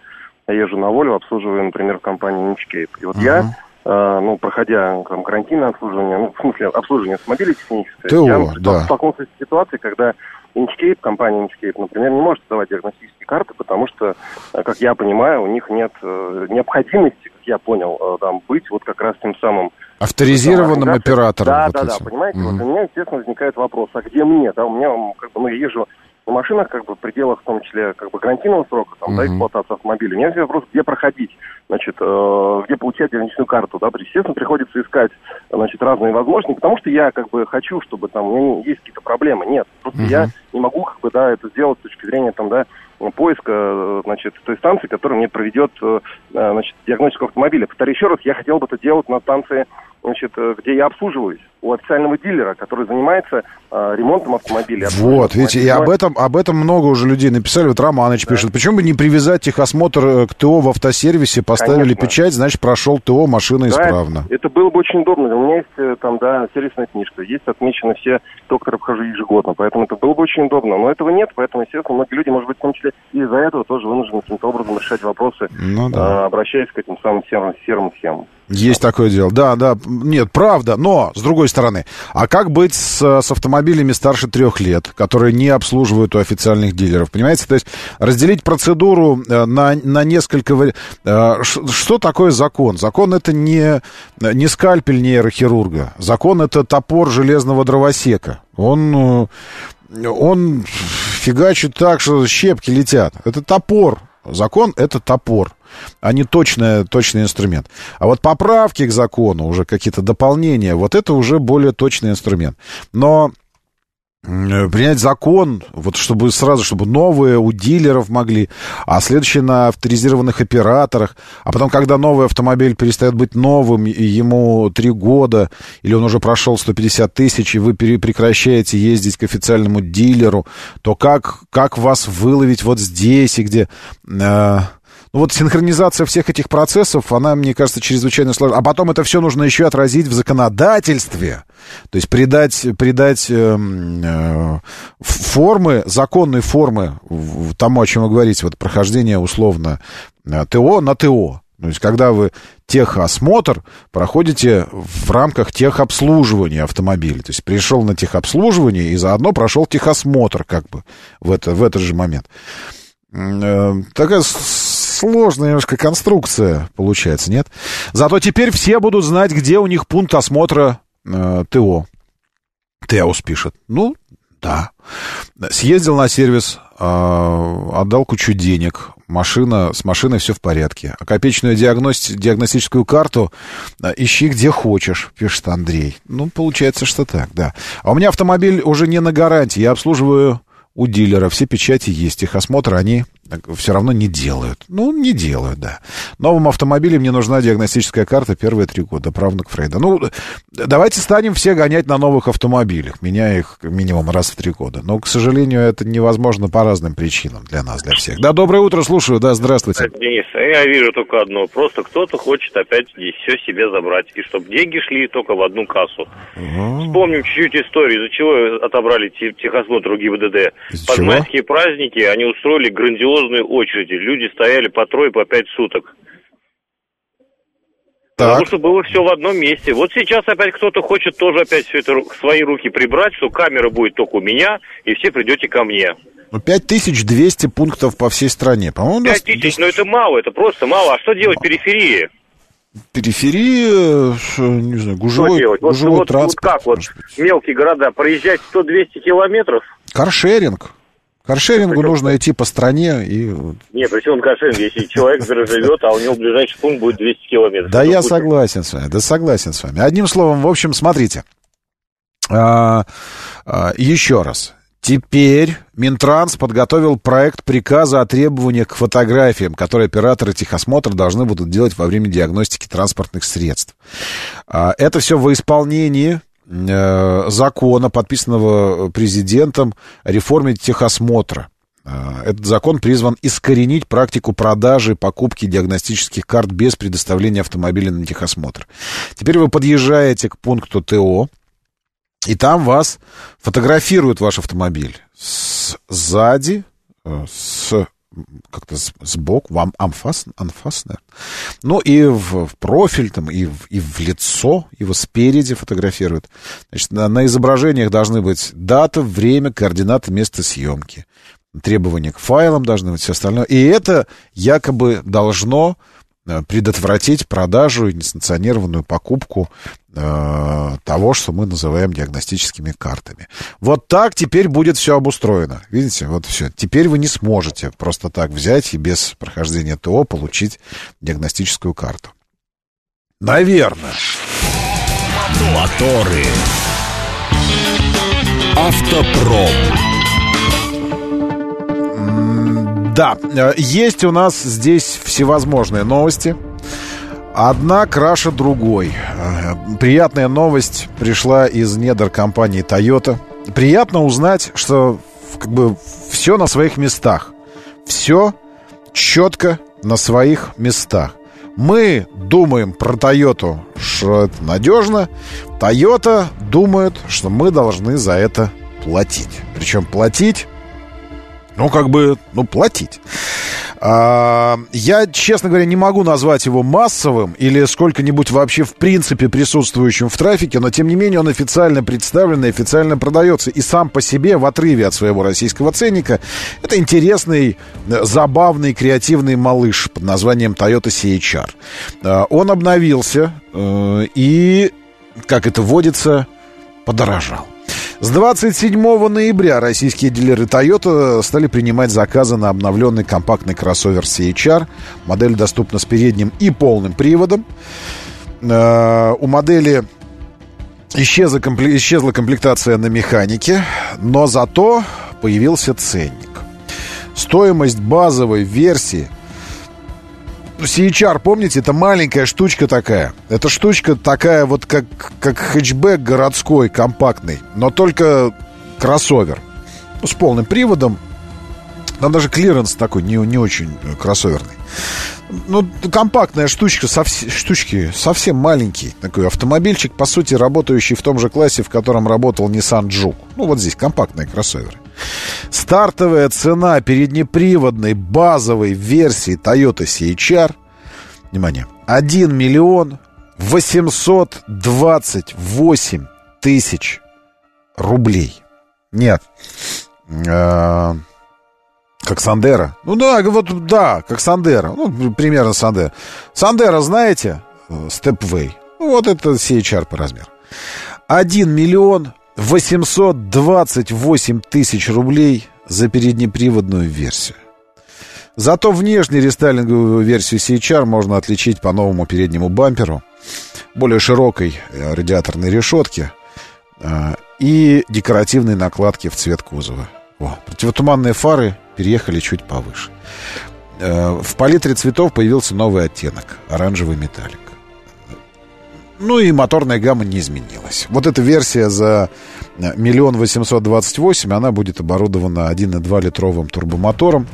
я езжу на Volvo, обслуживаю, например, в компании Inchcape. И вот я, проходя там, карантинное обслуживание, в смысле обслуживание автомобилей техническое, я столкнулся с ситуацией, когда компания Inchcape, например, не может давать диагностические карты, потому что, как я понимаю, у них нет необходимости, как я понял, там быть вот как раз тем самым авторизированным оператором. Да, понимаете, вот у меня, естественно, возникает вопрос, а где мне, да, у меня, я езжу на машинах, в пределах, в том числе, гарантийного срока, эксплуатации автомобиля. У меня есть вопрос, где проходить, где получать диагностическую карту, да, естественно, приходится искать, разные возможности, потому что я, хочу, чтобы там у меня есть какие-то проблемы, нет, просто я не могу, это сделать с точки зрения, поиска, той станции, которая мне проведет, диагностику автомобиля. Повторю еще раз, я хотел бы это делать на станции, где я обслуживаюсь, у официального дилера, который занимается ремонтом автомобиля. Вот, видите, и об этом много уже людей написали. Вот Романыч пишет, почему бы не привязать техосмотр к ТО в автосервисе, поставили печать, значит, прошел ТО, машина исправна. Это было бы очень удобно. У меня есть сервисная книжка, есть отмечены все ТО, которые обхожу ежегодно, поэтому это было бы очень удобно. Но этого нет, поэтому, естественно, многие люди, может быть, в том числе из-за этого тоже вынуждены каким-то образом решать вопросы, обращаясь к этим самым серым схемам. Есть такое дело. Да, нет, правда, но, с другой стороны, а как быть с автомобилями старше 3 лет, которые не обслуживают у официальных дилеров, понимаете? То есть разделить процедуру на несколько... Что такое закон? Закон — это не скальпель нейрохирурга. Закон — это топор железного дровосека. Он фигачит так, что щепки летят. Это топор. Закон — это топор, а не точный инструмент. А вот поправки к закону, уже какие-то дополнения, вот это уже более точный инструмент. Но принять закон, чтобы новые у дилеров могли, а следующие на авторизированных операторах, а потом, когда новый автомобиль перестает быть новым, и ему 3 года, или он уже прошел 150 тысяч, и вы прекращаете ездить к официальному дилеру, то как вас выловить вот здесь, и где... синхронизация всех этих процессов, она, мне кажется, чрезвычайно сложна. А потом это все нужно еще отразить в законодательстве. То есть придать законной формы тому, о чем вы говорите, прохождение условно ТО на ТО. То есть когда вы техосмотр проходите в рамках техобслуживания автомобиля. То есть пришел на техобслуживание и заодно прошел техосмотр в этот же момент. Такая сложная немножко конструкция получается, нет? Зато теперь все будут знать, где у них пункт осмотра ТО. Теус пишет. Да. Съездил на сервис, отдал кучу денег. С машиной все в порядке. А копеечную диагностическую карту ищи где хочешь, пишет Андрей. Получается, что так, да. А у меня автомобиль уже не на гарантии. Я обслуживаю у дилера, все печати есть, техосмотр они все равно не делают. Не делают, да. Новым автомобилям мне нужна диагностическая карта первые 3 года, правнук Фрейда. Давайте станем все гонять на новых автомобилях, меняя их минимум раз в 3 года. Но, к сожалению, это невозможно по разным причинам для нас, для всех. Да, доброе утро, слушаю, да, здравствуйте. Денис, я вижу только одно, просто кто-то хочет опять здесь все себе забрать, и чтобы деньги шли только в одну кассу. Вспомним чуть-чуть историю, из-за чего отобрали техосмотр у ГИБДД. Под майские праздники они устроили грандиозные очереди. Люди стояли по 3, по 5 суток. Потому что было все в одном месте. Вот сейчас опять кто-то хочет тоже опять все это в свои руки прибрать, что камера будет только у меня, и все придете ко мне. 5200 пунктов по всей стране. По-моему, 5000, но это мало, это просто мало. А что делать в периферии? Периферии, не знаю, гужевой транспорт. Мелкие города, проезжать 100-200 километров? Каршеринг. Каршерингу нужно идти по стране и... Нет, при чем каршеринг, если человек живет, а у него ближайший пункт будет 200 километров. Да, я согласен с вами, Одним словом, в общем, смотрите. Еще раз. Теперь Минтранс подготовил проект приказа о требованиях к фотографиям, которые операторы техосмотра должны будут делать во время диагностики транспортных средств. Это все во исполнении закона, подписанного президентом, о реформе техосмотра. Этот закон призван искоренить практику продажи и покупки диагностических карт без предоставления автомобиля на техосмотр. Теперь вы подъезжаете к пункту ТО, и там вас фотографирует ваш автомобиль сзади, как-то сбоку, анфас, ну, и в профиль, там, и в лицо, его спереди фотографируют. Значит, на изображениях должны быть дата, время, координаты, место съемки. Требования к файлам должны быть, все остальное. И это якобы должно предотвратить продажу и несанкционированную покупку того, что мы называем диагностическими картами. Вот так теперь будет все обустроено. Видите, вот все. Теперь вы не сможете просто так взять и без прохождения ТО получить диагностическую карту. Наверное. Моторы. Автопром. Да, есть у нас здесь всевозможные новости. Одна краше другой. Приятная новость пришла из недр компании Toyota. Приятно узнать, что как бы все на своих местах. Все четко на своих местах. Мы думаем про Toyota, что это надежно. Toyota думает, что мы должны за это платить. Причем платить... платить. Я, честно говоря, не могу назвать его массовым или сколько-нибудь вообще в принципе присутствующим в трафике, но тем не менее он официально представлен и официально продается. И сам по себе, в отрыве от своего российского ценника, это интересный, забавный, креативный малыш под названием Toyota CHR. Он обновился и, как это водится, подорожал. С 27 ноября российские дилеры Toyota стали принимать заказы на обновленный компактный кроссовер CHR. Модель доступна с передним и полным приводом. У модели исчезла комплектация на механике, но зато появился ценник. Стоимость базовой версии CHR, помните, это маленькая штучка такая. Эта штучка такая вот, как хэтчбэк городской, компактный, но только кроссовер. С полным приводом. Там даже клиренс такой не очень кроссоверный. Компактная штучки совсем маленький. Такой автомобильчик, по сути, работающий в том же классе, в котором работал Nissan Juke. Вот здесь компактные кроссоверы. Стартовая цена переднеприводной базовой версии Toyota CHR, внимание, 1 миллион 828 тысяч рублей. Нет. Как Сандеро. Как Сандеро. Примерно Сандеро. Сандеро, знаете? Stepway. Вот это CHR по размеру. 1 миллион 828 тысяч рублей за переднеприводную версию. Зато внешне рестайлинговую версию CHR можно отличить по новому переднему бамперу, более широкой радиаторной решетке и декоративной накладке в цвет кузова. Противотуманные фары переехали чуть повыше. В палитре цветов появился новый оттенок — оранжевый металлик. И моторная гамма не изменилась. Вот эта версия за 1 828 000, она будет оборудована 1,2-литровым турбомотором.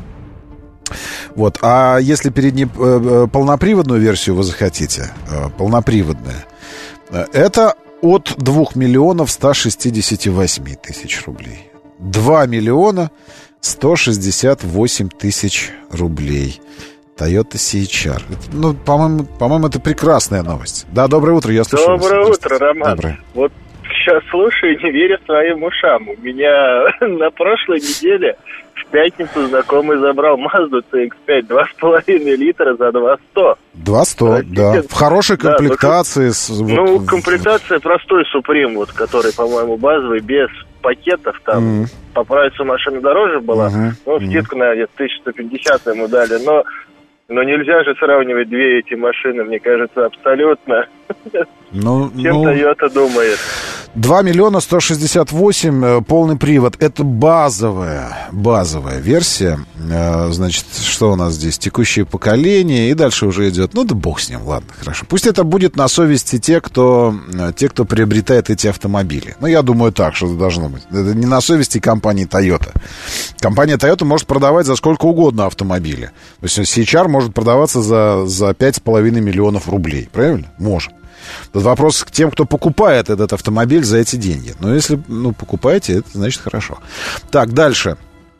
А если полноприводную версию вы захотите, полноприводная, это от 2 миллионов 168 тысяч рублей. 2 миллиона 168 тысяч рублей. Toyota CHR. По-моему, это прекрасная новость. Да, доброе утро, я слушаю. Доброе утро, Роман. Доброе. Вот сейчас слушаю и не верю своим ушам. У меня на прошлой неделе в пятницу знакомый забрал Mazda CX-5 2,5 литра за 200. 200, да. В хорошей комплектации. Комплектация простой Supreme, который, по-моему, базовый, без пакетов, там по прайсу машина дороже была, скидку, наверное, 1150 ему дали, но нельзя же сравнивать две эти машины, мне кажется, абсолютно. Чем Toyota думает? 2 миллиона 168, полный привод. Это базовая версия. Значит, что у нас здесь? Текущее поколение. И дальше уже идет. Да бог с ним, ладно, хорошо. Пусть это будет на совести те, кто приобретает эти автомобили. Я думаю так, что это должно быть. Это не на совести компании Toyota. Компания Toyota может продавать за сколько угодно автомобили. То есть CHR может продаваться за 5,5 миллионов рублей. Правильно? Может. Тут вопрос к тем, кто покупает этот автомобиль за эти деньги. Но если покупаете, это значит хорошо. Так, дальше.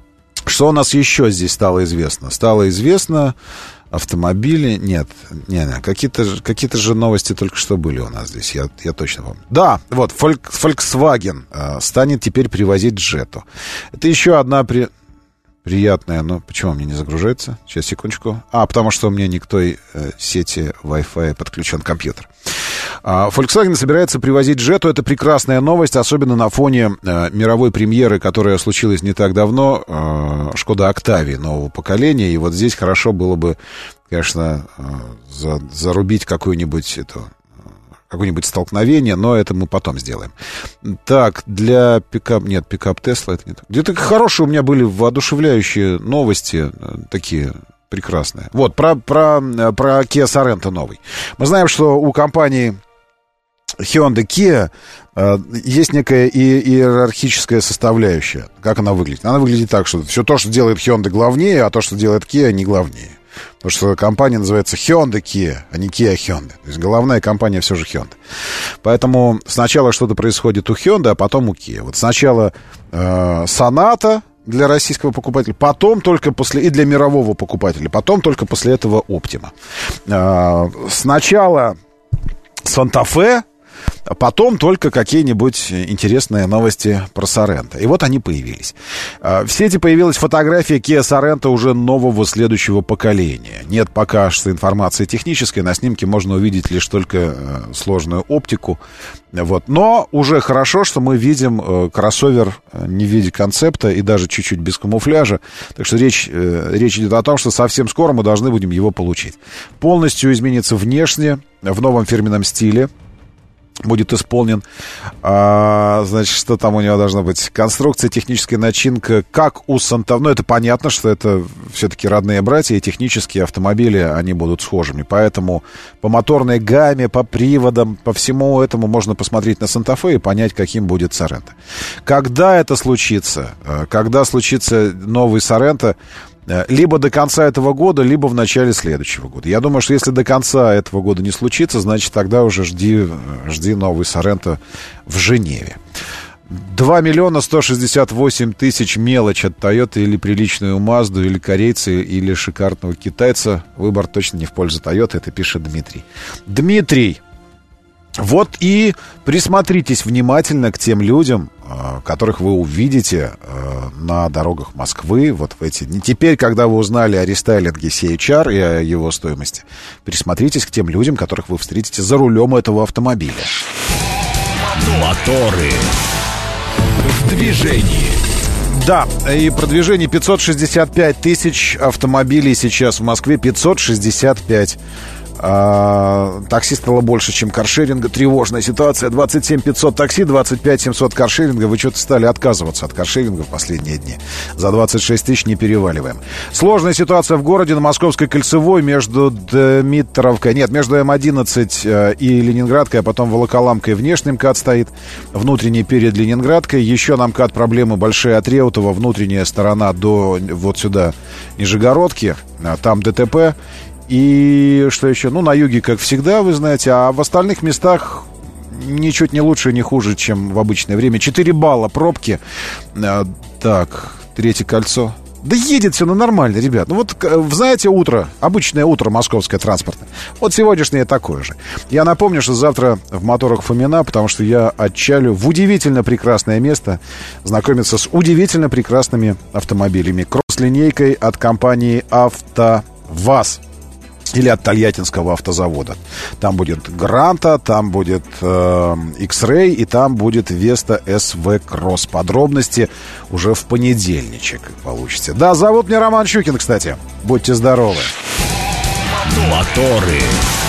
Что у нас еще здесь стало известно? Стало известно автомобили... Нет, какие-то же новости только что были у нас здесь, я точно помню. Да, вот, Volkswagen станет теперь привозить Jetta. Это еще одна приятная, но почему мне не загружается? Сейчас, секундочку. Потому что у меня не к той сети Wi-Fi подключен компьютер. Volkswagen собирается привозить Jetta. Это прекрасная новость, особенно на фоне мировой премьеры, которая случилась не так давно, Шкода Октавии нового поколения. И вот здесь хорошо было бы, конечно, зарубить какое-нибудь столкновение, но это мы потом сделаем. Так, для пикап... Нет, пикап Тесла это не так. Где-то хорошие у меня были воодушевляющие новости, такие прекрасные. Вот, про Kia Sorento новый. Мы знаем, что у компании Hyundai Kia есть некая иерархическая составляющая. Как она выглядит? Она выглядит так, что все то, что делает Hyundai, главнее, а то, что делает Kia, не главнее. Потому что компания называется Hyundai Kia, а не Kia Hyundai. То есть головная компания все же Hyundai. Поэтому сначала что-то происходит у Hyundai, а потом у Kia. Вот сначала Sonata для российского покупателя, потом только после... И для мирового покупателя. Потом только после этого Optima. Сначала Santa Fe, а потом только какие-нибудь интересные новости про Sorento. И вот они появились. В сети появилась фотография Kia Sorento уже нового следующего поколения. Нет пока что информации технической. На снимке можно увидеть лишь только сложную оптику. Вот. Но уже хорошо, что мы видим кроссовер не в виде концепта и даже чуть-чуть без камуфляжа. Так что речь идет о том, что совсем скоро мы должны будем его получить. Полностью изменится внешне, в новом фирменном стиле будет исполнен. Значит, что там у него должно быть? Конструкция, техническая начинка, как у Santa Fe. Ну, это понятно, что это все-таки родные братья, и технические автомобили, они будут схожими. Поэтому по моторной гамме, по приводам, по всему этому можно посмотреть на Santa Fe и понять, каким будет Sorento. Когда это случится? Когда случится новый Sorento? Либо до конца этого года, либо в начале следующего года. Я думаю, что если до конца этого года не случится, значит, тогда уже жди новый Sorento в Женеве. 2 168 000 мелочь от Toyota или приличную Mazda, или корейца, или шикарного китайца. Выбор точно не в пользу Toyota, это пишет Дмитрий. Дмитрий, вот и присмотритесь внимательно к тем людям, которых вы увидите на дорогах Москвы вот в эти дни. Теперь, когда вы узнали о рестайлинге CHR и о его стоимости, присмотритесь к тем людям, которых вы встретите за рулем этого автомобиля. Моторы в движении. Да, и продвижение 565 тысяч автомобилей сейчас в Москве. 565. Такси стало больше, чем каршеринга. Тревожная ситуация. 27 500 такси, 25 700 каршеринга. Вы что-то стали отказываться от каршеринга в последние дни. За 26 тысяч не переваливаем. Сложная ситуация в городе на Московской кольцевой между Дмитровкой, нет, между М11 и Ленинградкой, а потом Волоколамкой внешний МКАД стоит, внутренний перед Ленинградкой. Еще на МКАД проблемы большие от Реутова, внутренняя сторона до вот сюда Нижегородки, там ДТП. И что еще? Ну, на юге, как всегда, вы знаете, а в остальных местах ничуть не лучше, не хуже, чем в обычное время. 4 балла пробки. Так, третье кольцо. Да едет все, нормально, ребят. Ну вот, знаете, утро, обычное утро московское транспортное. Вот сегодняшнее такое же. Я напомню, что завтра в моторах Фомина, потому что я отчалю в удивительно прекрасное место знакомиться с удивительно прекрасными автомобилями. Кросс-линейкой от компании АвтоВАЗ. Или от Тольяттинского автозавода. Там будет Гранта, там будет X-Ray и там будет Веста SV Cross. Подробности уже в понедельничек получите. Да, зовут меня Роман Щукин, кстати. Будьте здоровы. Моторы.